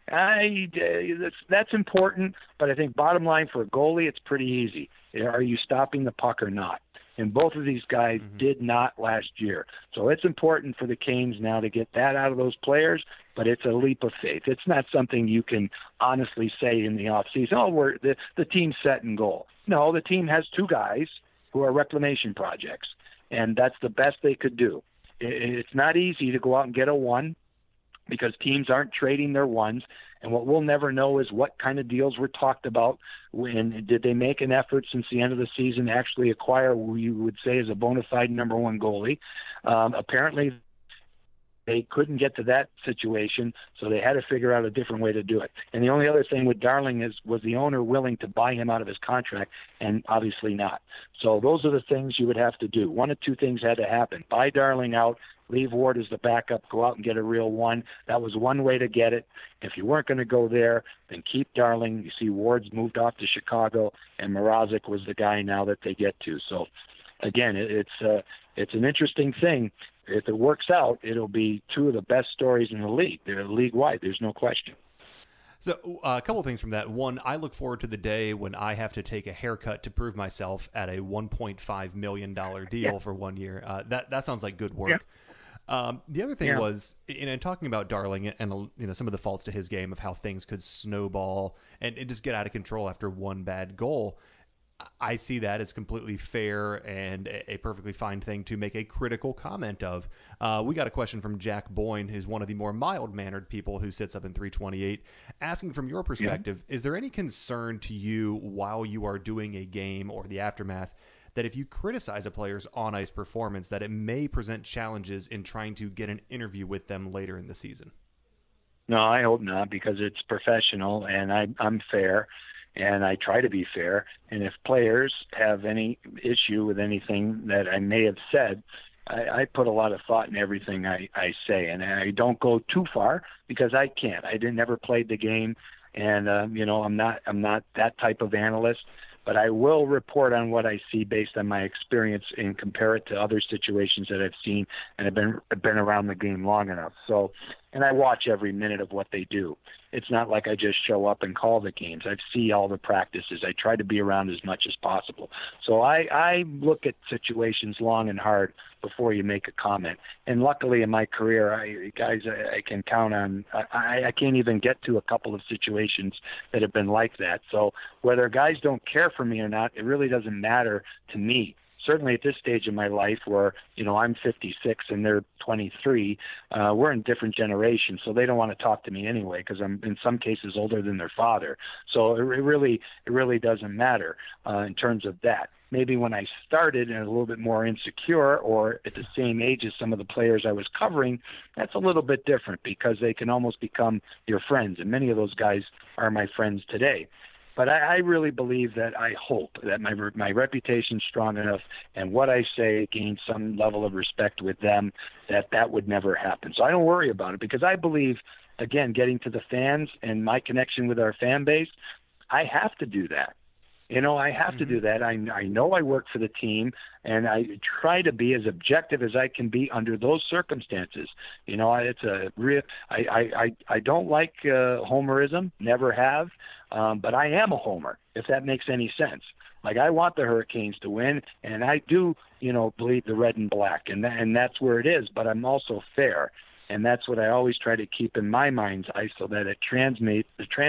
That's important, but I think bottom line for a goalie, it's pretty easy. Are you stopping the puck or not? And both of these guys did not last year. So it's important for the Canes now to get that out of those players, but it's a leap of faith. It's not something you can honestly say in the offseason, the team's set and goal. No, the team has two guys who are reclamation projects, and that's the best they could do. It's not easy to go out and get a one because teams aren't trading their ones. And what we'll never know is what kind of deals were talked about. When did they make an effort since the end of the season to actually acquire who you would say is a bona fide number one goalie? Apparently, they couldn't get to that situation, so they had to figure out a different way to do it. And the only other thing with Darling was the owner willing to buy him out of his contract, and obviously not. So those are the things you would have to do. One of two things had to happen. Buy Darling out, leave Ward as the backup, go out and get a real one. That was one way to get it. If you weren't going to go there, then keep Darling. You see Ward's moved off to Chicago, and Mrazek was the guy now that they get to. So, again, it's an interesting thing. If it works out, it'll be two of the best stories in the league. They're league-wide. There's no question. So a couple of things from that. One, I look forward to the day when I have to take a haircut to prove myself at a $1.5 million deal for 1 year. That sounds like good work. Yeah. The other thing was, in talking about Darling and some of the faults to his game of how things could snowball and just get out of control after one bad goal. I see that as completely fair and a perfectly fine thing to make a critical comment of. We got a question from Jack Boyne, who's one of the more mild-mannered people who sits up in 328, asking from your perspective, is there any concern to you while you are doing a game or the aftermath that if you criticize a player's on-ice performance, that it may present challenges in trying to get an interview with them later in the season? No, I hope not, because it's professional and I'm fair. And I try to be fair. And if players have any issue with anything that I may have said, I put a lot of thought in everything I say. And I don't go too far because I can't. I never played the game. And, I'm not that type of analyst. But I will report on what I see based on my experience and compare it to other situations that I've seen, and I've been around the game long enough. So, and I watch every minute of what they do. It's not like I just show up and call the games. I see all the practices. I try to be around as much as possible. So I look at situations long and hard before you make a comment. And luckily in my career, I can count on, I can't even get to a couple of situations that have been like that. So whether guys don't care for me or not, it really doesn't matter to me. Certainly at this stage of my life where, I'm 56 and they're 23, we're in different generations, so they don't want to talk to me anyway because I'm in some cases older than their father. So it really doesn't matter in terms of that. Maybe when I started and a little bit more insecure or at the same age as some of the players I was covering, that's a little bit different because they can almost become your friends, and many of those guys are my friends today. But I really believe that I hope that my reputation's strong enough and what I say gains some level of respect with them that would never happen. So I don't worry about it because I believe again, getting to the fans and my connection with our fan base, I have to do that. I have to do that. I know I work for the team, and I try to be as objective as I can be under those circumstances. It's a real. I don't like homerism, never have, but I am a homer, if that makes any sense. Like, I want the Hurricanes to win, and I do, bleed the red and black, and that's where it is. But I'm also fair, and that's what I always try to keep in my mind's eye, so that it transmits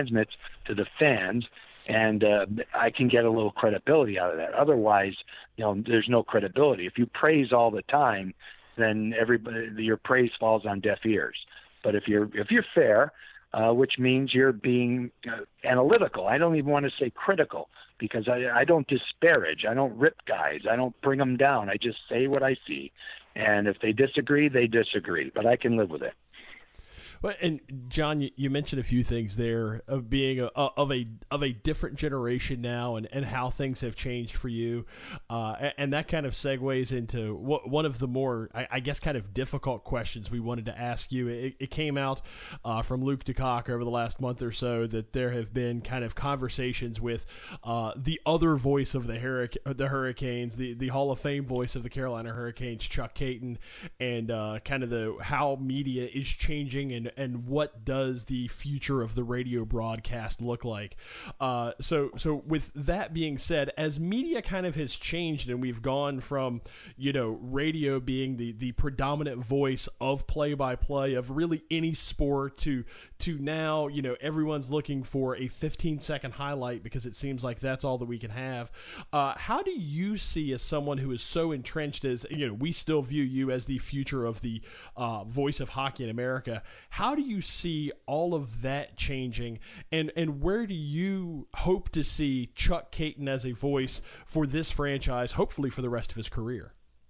to the fans. And I can get a little credibility out of that. Otherwise, there's no credibility. If you praise all the time, then your praise falls on deaf ears. But if you're fair, which means you're being analytical. I don't even want to say critical, because I don't disparage. I don't rip guys. I don't bring them down. I just say what I see. And if they disagree, they disagree. But I can live with it. Well, and John, you mentioned a few things there of being of a different generation now, and how things have changed for you, and that kind of segues into one of the more, I guess, kind of difficult questions we wanted to ask you. It came out from Luke DeCock over the last month or so that there have been kind of conversations with the other voice of the Hurricanes, the Hall of Fame voice of the Carolina Hurricanes, Chuck Kaiton, and kind of how media is changing and what does the future of the radio broadcast look like. So with that being said, as media kind of has changed and we've gone from, radio being the predominant voice of play-by-play of really any sport to now, everyone's looking for a 15-second highlight because it seems like that's all that we can have. How do you see, as someone who is so entrenched, as, we still view you as the future of the voice of hockey in America, how do you see all of that changing, and where do you hope to see Chuck Kaiton as a voice for this franchise, hopefully for the rest of his career?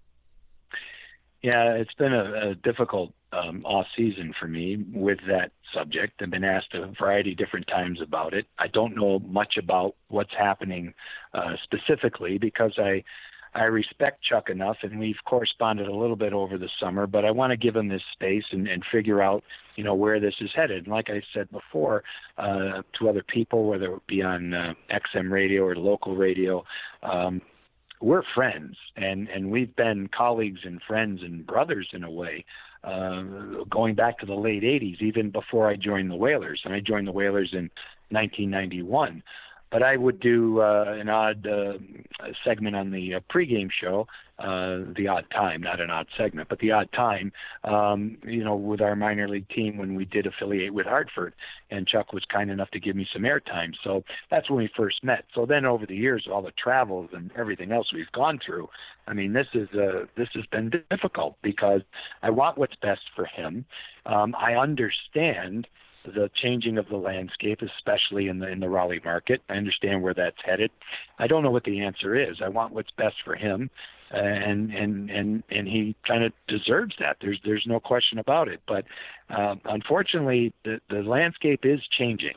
Yeah, it's been a difficult off season for me with that subject. I've been asked a variety of different times about it. I don't know much about what's happening specifically, because I respect Chuck enough, and we've corresponded a little bit over the summer, but I want to give him this space and figure out, where this is headed. And like I said before, to other people, whether it be on XM radio or local radio, we're friends, and we've been colleagues and friends and brothers in a way, going back to the late 80s, even before I joined the Whalers. And I joined the Whalers in 1991. But I would do an odd segment on the pregame show, the odd time, not an odd segment, but the odd time, with our minor league team when we did affiliate with Hartford. And Chuck was kind enough to give me some airtime. So that's when we first met. So then over the years, all the travels and everything else we've gone through, this has been difficult, because I want what's best for him. I understand the changing of the landscape, especially in the Raleigh market. I understand where that's headed. I don't know what the answer is. I want what's best for him, and he kind of deserves that. There's no question about it. But unfortunately, the landscape is changing.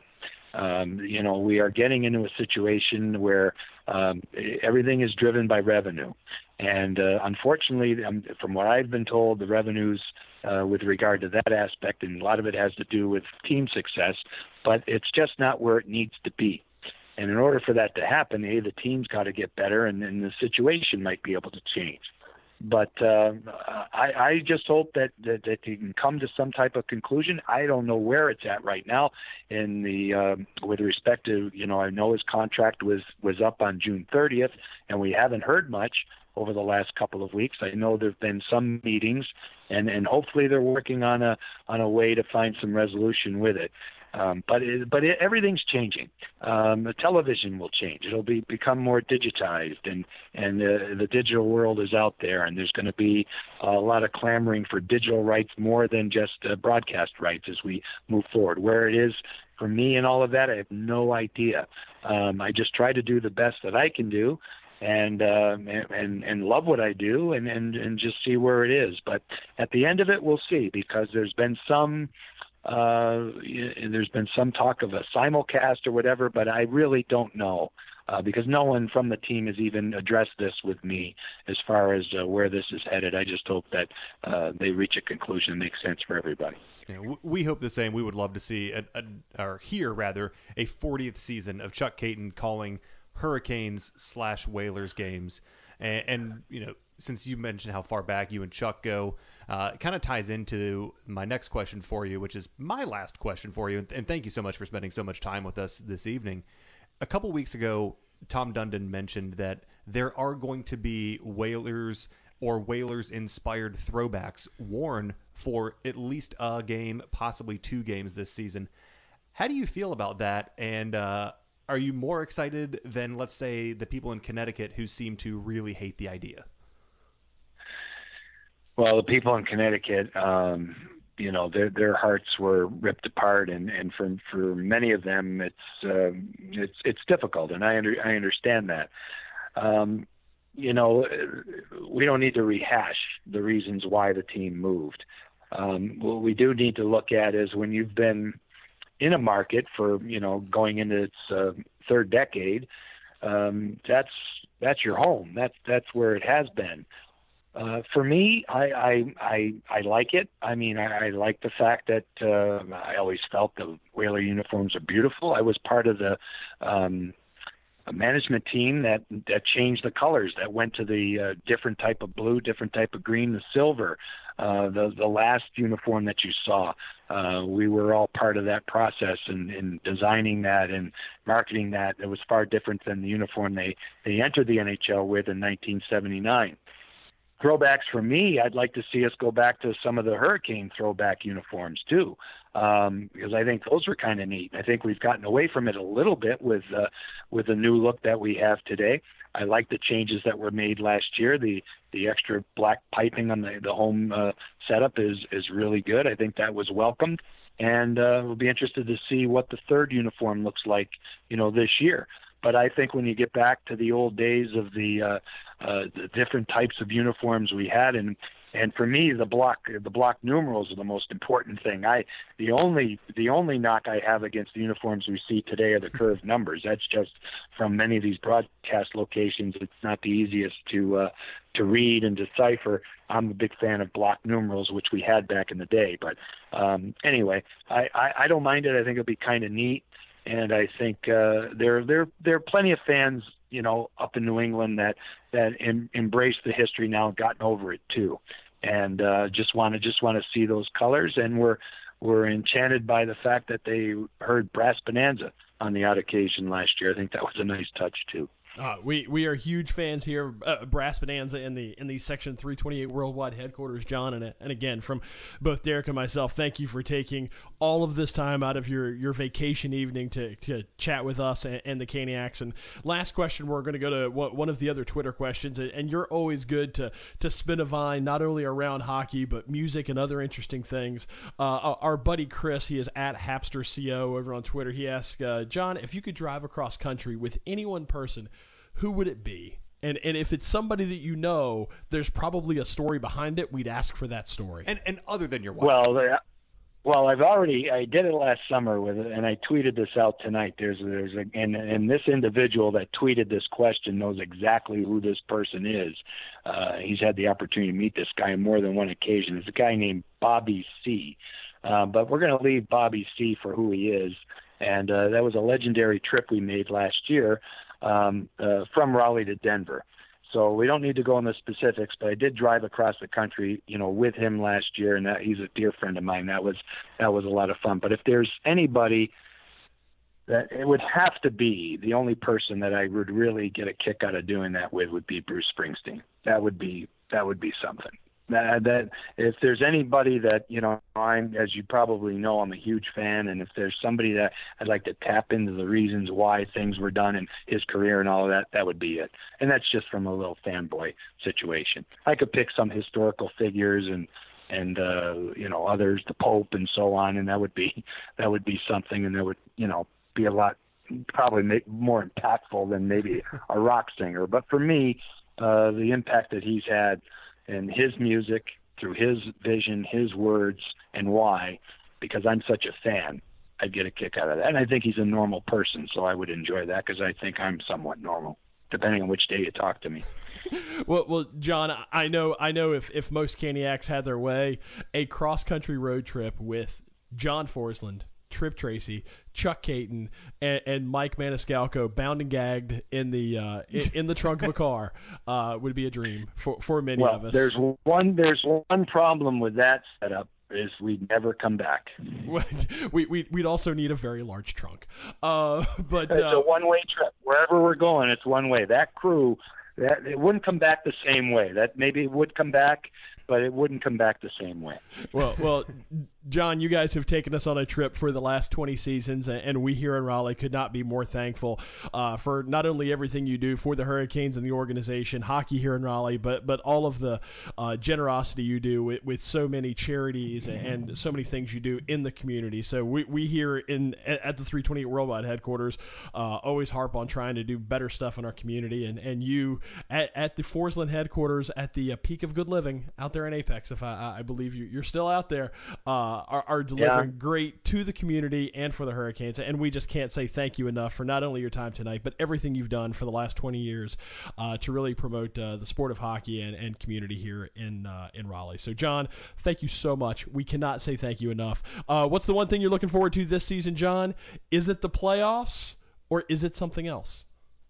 We are getting into a situation where everything is driven by revenue. And unfortunately, from what I've been told, the revenues with regard to that aspect, and a lot of it has to do with team success, but it's just not where it needs to be. And in order for that to happen, the team's got to get better, and then the situation might be able to change. But I just hope that he can come to some type of conclusion. I don't know where it's at right now in the with respect to, I know his contract was up on June 30th, and we haven't heard much over the last couple of weeks. I know there've been some meetings, and hopefully they're working on a way to find some resolution with it. But everything's changing. The television will change. It'll become more digitized, and the digital world is out there, and there's going to be a lot of clamoring for digital rights more than just broadcast rights as we move forward. Where it is for me and all of that, I have no idea. I just try to do the best that I can do, and love what I do, and just see where it is. But at the end of it, we'll see, because there's been some talk of a simulcast or whatever, but I really don't know. because no one from the team has even addressed this with me as far as where this is headed. I just hope that they reach a conclusion that makes sense for everybody. Yeah, we hope the same. We would love to see, or hear rather, a 40th season of Chuck Caton calling Hurricanes/Whalers games. And you know, since you mentioned how far back you and Chuck go, it kind of ties into my next question for you, which is my last question for you. And thank you so much for spending so much time with us this evening. A couple weeks ago, Tom Dundon mentioned that there are going to be Whalers or Whalers-inspired throwbacks worn for at least a game, possibly 2 games this season. How do you feel about that? And are you more excited than, let's say, the people in Connecticut who seem to really hate the idea? Well, the people in Connecticut, you know, their hearts were ripped apart, and for many of them, it's difficult, and I understand that. You know, we don't need to rehash the reasons why the team moved. What we do need to look at is when you've been in a market for, you know, going into its third decade, that's your home. That's where it has been. For me, I like it. I mean, I like the fact that I always felt the Whaler uniforms are beautiful. I was part of the a management team that changed the colors, that went to the different type of blue, different type of green, the silver. The last uniform that you saw, we were all part of that process in designing that and marketing that. It was far different than the uniform they entered the NHL with in 1979. Throwbacks for me, I'd like to see us go back to some of the Hurricane throwback uniforms too, because I think those were kind of neat. I think we've gotten away from it a little bit with the new look that we have today. I like the changes that were made last year. The extra black piping on the home setup is really good. I think that was welcomed, and we'll be interested to see what the third uniform looks like, you know, this year. But I think when you get back to the old days of the different types of uniforms we had, and for me, the block numerals are the most important thing. The only knock I have against the uniforms we see today are the curved numbers. That's just from many of these broadcast locations. It's not the easiest to read and decipher. I'm a big fan of block numerals, which we had back in the day. But anyway, I don't mind it. I think it'll be kind of neat. And I think there are plenty of fans, you know, up in New England that embrace the history now and gotten over it too, and just want to see those colors. And we're enchanted by the fact that they heard Brass Bonanza on the odd occasion last year. I think that was a nice touch too. We are huge fans here, Brass Bonanza in the Section 328 Worldwide headquarters, John, and again from both Derek and myself, thank you for taking all of this time out of your vacation evening to chat with us and the Caniacs. And last question, we're going to go to one of the other Twitter questions, and you're always good to spin a vine not only around hockey but music and other interesting things. Our buddy Chris, he is at HapsterCO over on Twitter. He asks, John, if you could drive across country with any one person, who would it be? And if it's somebody that you know, there's probably a story behind it. We'd ask for that story. And other than your wife. Well, I did it last summer and I tweeted this out tonight. And this individual that tweeted this question knows exactly who this person is. He's had the opportunity to meet this guy on more than one occasion. It's a guy named Bobby C. But we're going to leave Bobby C for who he is. And that was a legendary trip we made last year. From Raleigh to Denver. So we don't need to go into specifics, but I did drive across the country, you know, with him last year, and he's a dear friend of mine. That was a lot of fun. But if there's anybody that it would have to be, the only person that I would really get a kick out of doing that with would be Bruce Springsteen. That would be something. That if there's anybody that, you know, as you probably know, I'm a huge fan, and if there's somebody that I'd like to tap into the reasons why things were done in his career and all of that, that would be it. And that's just from a little fanboy situation. I could pick some historical figures and you know, others, the Pope and so on, and that would be something, and that would, you know, be a lot, probably more impactful than maybe a rock singer. But for me, the impact that he's had and his music, through his vision, his words, and why, because I'm such a fan, I'd get a kick out of that. And I think he's a normal person, so I would enjoy that because I think I'm somewhat normal, depending on which day you talk to me. Well, John, I know if most Caniacs had their way, a cross-country road trip with John Forsland, Trip Tracy, Chuck Caton, and Mike Maniscalco bound and gagged in the trunk of a car would be a dream for many of us. There's one problem with that setup is we'd never come back. We'd also need a very large trunk. But it's a one-way trip. Wherever we're going, it's one way. That crew, it wouldn't come back the same way. That maybe it would come back, but it wouldn't come back the same way. Well, John, you guys have taken us on a trip for the last 20 seasons, and we here in Raleigh could not be more thankful for not only everything you do for the Hurricanes and the organization, hockey here in Raleigh, but all of the generosity you do with so many charities and so many things you do in the community. So we here at the 328 Worldwide headquarters always harp on trying to do better stuff in our community, and you at the Forsland headquarters at the peak of good living out there in Apex, if I believe you're still out there, are delivering great to the community and for the Hurricanes. And we just can't say thank you enough for not only your time tonight, but everything you've done for the last 20 years to really promote the sport of hockey and community here in Raleigh. So, John, thank you so much. We cannot say thank you enough. What's the one thing you're looking forward to this season, John? Is it the playoffs or is it something else?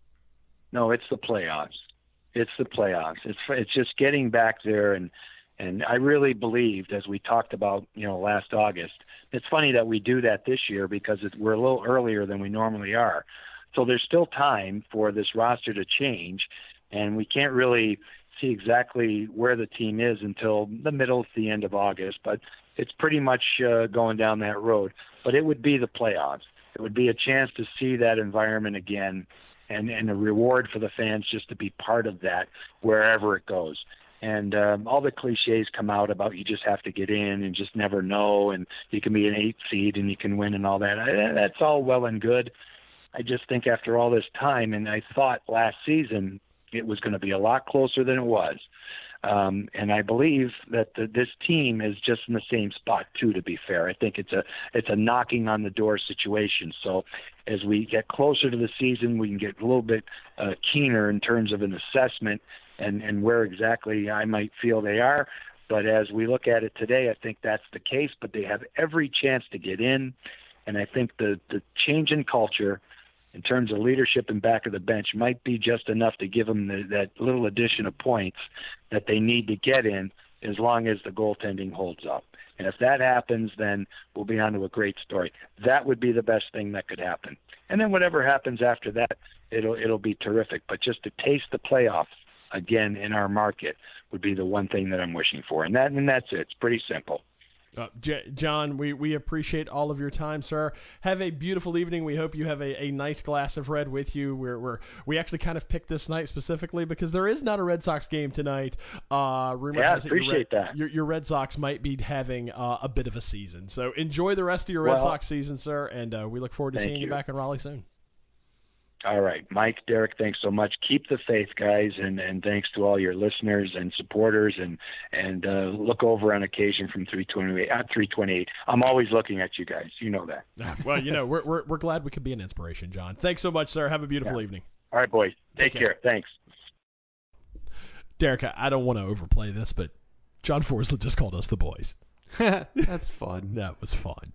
No, it's the playoffs. It's the playoffs. It's just getting back there, and I really believed, as we talked about, last August. It's funny that we do that this year because we're a little earlier than we normally are. So there's still time for this roster to change, and we can't really see exactly where the team is until the middle to the end of August. But it's pretty much going down that road. But it would be the playoffs. It would be a chance to see that environment again, and a reward for the fans just to be part of that wherever it goes. And all the cliches come out about you just have to get in and just never know, and you can be an 8 seed and you can win and all that. That's all well and good. I just think after all this time, and I thought last season it was going to be a lot closer than it was. And I believe that this team is just in the same spot too, to be fair. I think it's a knocking on the door situation. So as we get closer to the season, we can get a little bit keener in terms of an assessment and where exactly I might feel they are. But as we look at it today, I think that's the case, but they have every chance to get in. And I think the change in culture in terms of leadership and back of the bench might be just enough to give them that little addition of points that they need to get in, as long as the goaltending holds up. And if that happens, then we'll be on to a great story. That would be the best thing that could happen. And then whatever happens after that, it'll be terrific. But just to taste the playoffs again in our market would be the one thing that I'm wishing for. And that's it. It's pretty simple. John, we appreciate all of your time, sir. Have a beautiful evening. We hope you have a nice glass of red with you. We actually kind of picked this night specifically because there is not a Red Sox game tonight. Rumor has it appreciate that. Your Red Sox might be having a bit of a season. So enjoy the rest of your Red Sox season, sir, and we look forward to seeing you back in Raleigh soon. All right. Mike, Derek, thanks so much. Keep the faith, guys, and thanks to all your listeners and supporters, and look over on occasion from 328. I'm always looking at you guys. You know that. Well, we're glad we could be an inspiration, John. Thanks so much, sir. Have a beautiful evening. All right, boys. Take care. Thanks. Derek, I don't want to overplay this, but John Forsland just called us the boys. That's fun. That was fun.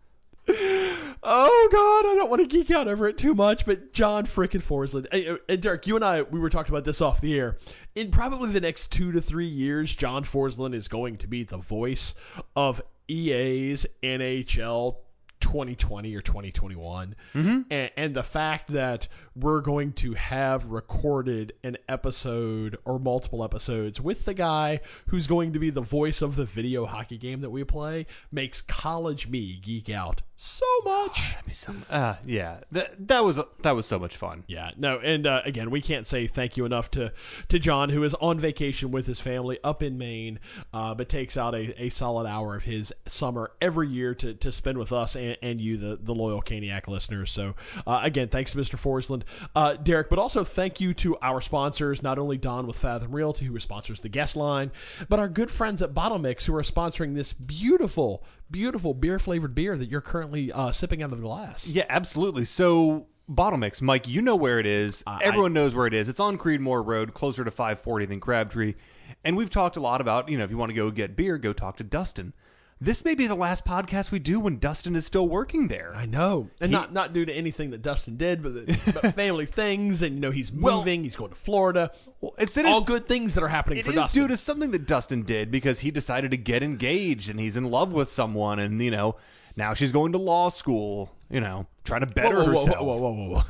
Oh, God, I don't want to geek out over it too much, but John frickin' Forsland. And Derek, you and I, we were talking about this off the air. In probably the next 2 to 3 years, John Forsland is going to be the voice of EA's NHL 2020 or 2021. Mm-hmm. And the fact that we're going to have recorded an episode or multiple episodes with the guy who's going to be the voice of the video hockey game that we play makes college me geek out so much. Yeah, that was so much fun. Yeah, no, and again, we can't say thank you enough to John, who is on vacation with his family up in Maine, but takes out a solid hour of his summer every year to spend with us and and you, the loyal Caniac listeners. So, again, thanks to Mr. Forsland, Derek, but also thank you to our sponsors, not only Don with Fathom Realty, who sponsors the guest line, but our good friends at Bottle Mix, who are sponsoring this beautiful, beautiful beer-flavored beer that you're currently sipping out of the glass. Yeah, absolutely. So, Bottle Mix, Mike, you know where it is. Everyone knows where it is. It's on Creedmoor Road, closer to 540 than Crabtree. And we've talked a lot about, if you want to go get beer, go talk to Dustin. This may be the last podcast we do when Dustin is still working there. I know. And not due to anything that Dustin did, but family things. And, he's moving. He's going to Florida. Well, all good things that are happening for Dustin. It is due to something that Dustin did because he decided to get engaged and he's in love with someone. And, now she's going to law school, trying to better herself. Whoa.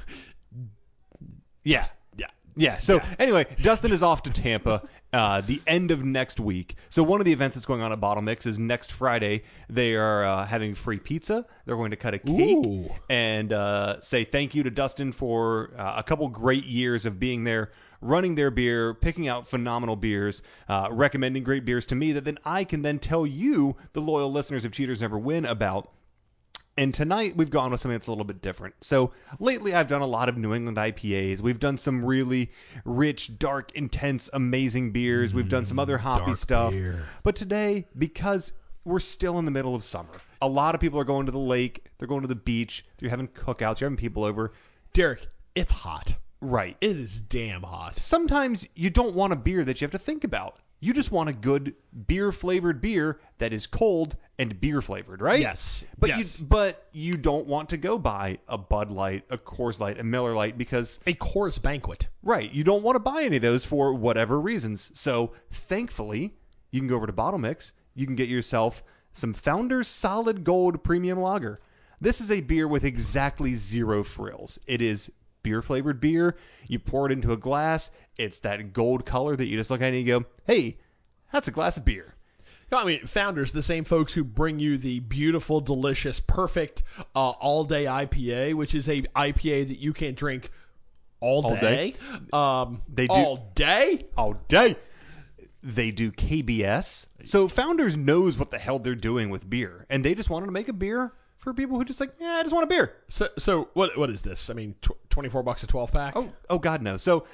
Yeah. Yeah. So anyway, Dustin is off to Tampa the end of next week. So one of the events that's going on at Bottle Mix is next Friday. They are having free pizza. They're going to cut a cake and say thank you to Dustin for a couple great years of being there, running their beer, picking out phenomenal beers, recommending great beers to me that then I can then tell you, the loyal listeners of Cheaters Never Win, about. And tonight, we've gone with something that's a little bit different. So, lately, I've done a lot of New England IPAs. We've done some really rich, dark, intense, amazing beers. We've done some other hoppy stuff. Beer. But today, because we're still in the middle of summer, a lot of people are going to the lake. They're going to the beach. They're having cookouts. You're having people over. Derek, it's hot. Right. It is damn hot. Sometimes you don't want a beer that you have to think about. You just want a good beer-flavored beer that is cold and beer-flavored, right? Yes. But you don't want to go buy a Bud Light, a Coors Light, a Miller Light because... A Coors Banquet. Right. You don't want to buy any of those for whatever reasons. So, thankfully, you can go over to Bottle Mix. You can get yourself some Founders Solid Gold Premium Lager. This is a beer with exactly zero frills. It is beer-flavored beer. You pour it into a glass. It's that gold color that you just look at and you go, hey, that's a glass of beer. I mean, Founders, the same folks who bring you the beautiful, delicious, perfect all-day IPA, which is a IPA that you can drink all day. They do all day? All day. They do KBS. So Founders knows what the hell they're doing with beer, and they just wanted to make a beer for people who just I just want a beer. So what is this? I mean, $24 a 12-pack? Oh God, no. So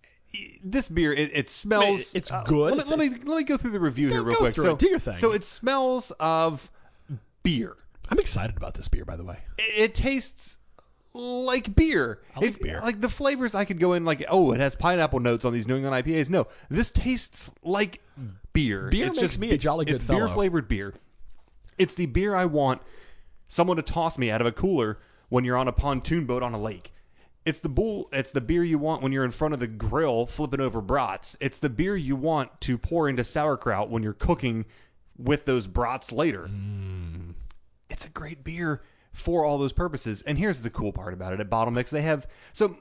this beer, it smells. I mean, it's good. Let me go through the review here real quick. Do your thing. So it smells of beer. I'm excited about this beer, by the way. It tastes like beer. I like beer. Like the flavors, I could go in it has pineapple notes on these New England IPAs. No, this tastes like beer. Beer makes me a jolly good fellow. It's beer-flavored beer. It's the beer I want someone to toss me out of a cooler when you're on a pontoon boat on a lake. It's the beer you want when you're in front of the grill flipping over brats. It's the beer you want to pour into sauerkraut when you're cooking with those brats later. It's a great beer for all those purposes. And here's the cool part about it at Bottle Mix. They have, so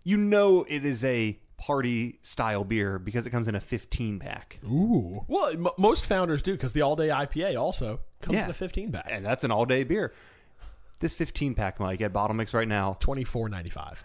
it is a party style beer because it comes in a 15-pack. Ooh. Well, most Founders do because the all-day IPA also comes in a 15-pack. And that's an all-day beer. This 15-pack, Mike, at Bottle Mix right now, $24.95.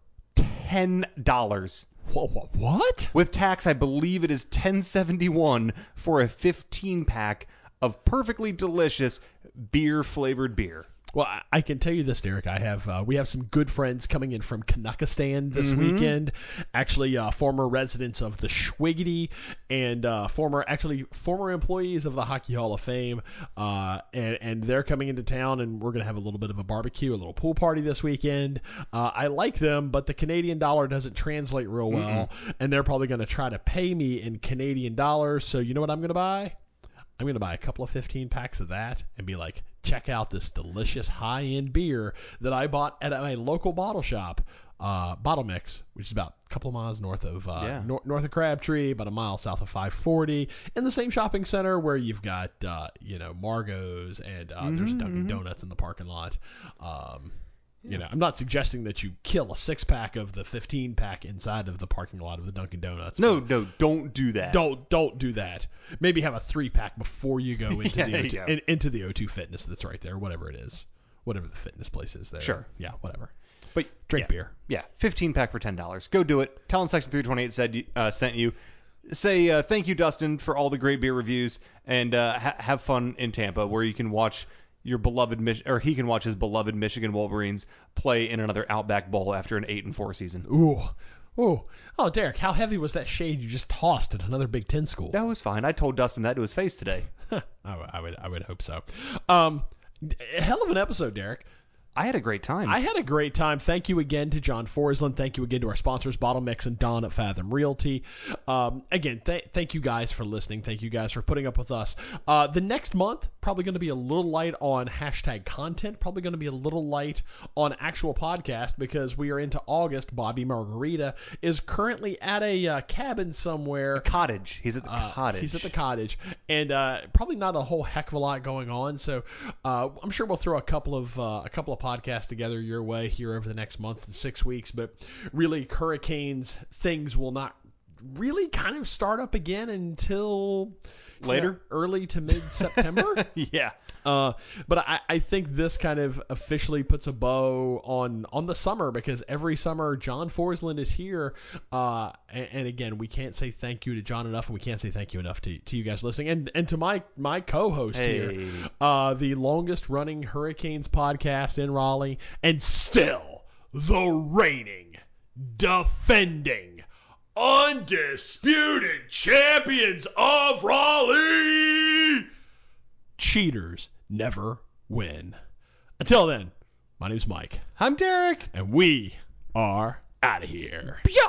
$10. What? With tax, I believe it is $10.71 for a 15-pack of perfectly delicious beer-flavored beer. Well, I can tell you this, Derek. We have some good friends coming in from Canuckistan this weekend. Actually, former residents of the Schwiggity and former employees of the Hockey Hall of Fame. And they're coming into town, and we're going to have a little bit of a barbecue, a little pool party this weekend. I like them, but the Canadian dollar doesn't translate real well, and they're probably going to try to pay me in Canadian dollars. So you know what I'm going to buy? I'm going to buy a couple of 15 packs of that and be like, check out this delicious high-end beer that I bought at my local bottle shop, Bottle Mix, which is about a couple of miles north of north of Crabtree, about a mile south of 540, in the same shopping center where you've got Margot's and there's Dunkin' Donuts in the parking lot. I'm not suggesting that you kill a 6-pack of the 15-pack inside of the parking lot of the Dunkin' Donuts. No, don't do that. Don't do that. Maybe have a 3-pack before you go into into the O2 Fitness that's right there, whatever it is, whatever the fitness place is there. Sure, yeah, whatever. But drink beer. Yeah, 15-pack for $10. Go do it. Tell them Section 328 sent you. Say thank you, Dustin, for all the great beer reviews, and have fun in Tampa, where you can watch your beloved or he can watch his beloved Michigan Wolverines play in another Outback Bowl after an 8-4 season. Ooh. Oh, Derek, how heavy was that shade you just tossed at another Big Ten school? That was fine. I told Dustin that to his face today. I would hope so. Hell of an episode, Derek. I had a great time. I had a great time. Thank you again to John Forsland. Thank you again to our sponsors, Bottle Mix and Don at Fathom Realty. Again, thank you guys for listening. Thank you guys for putting up with us. The next month, probably going to be a little light on hashtag content, probably going to be a little light on actual podcast because we are into August. Bobby Margarita is currently at a cabin somewhere. Cottage. He's at the cottage. He's at the cottage. And probably not a whole heck of a lot going on. So I'm sure we'll throw a couple of podcasts together your way here over the next month and 6 weeks. But really, Hurricanes things will not really kind of start up again until later, early to mid-September. Yeah. But I think this kind of officially puts a bow on the summer because every summer John Forsland is here. And again, we can't say thank you to John enough, and we can't say thank you enough to you guys listening. And to my co-host here, the longest running Hurricanes podcast in Raleigh, and still the reigning, defending, undisputed champions of Raleigh. Cheaters never win. Until then, my name's Mike. I'm Derek. And we are out of here. Pew!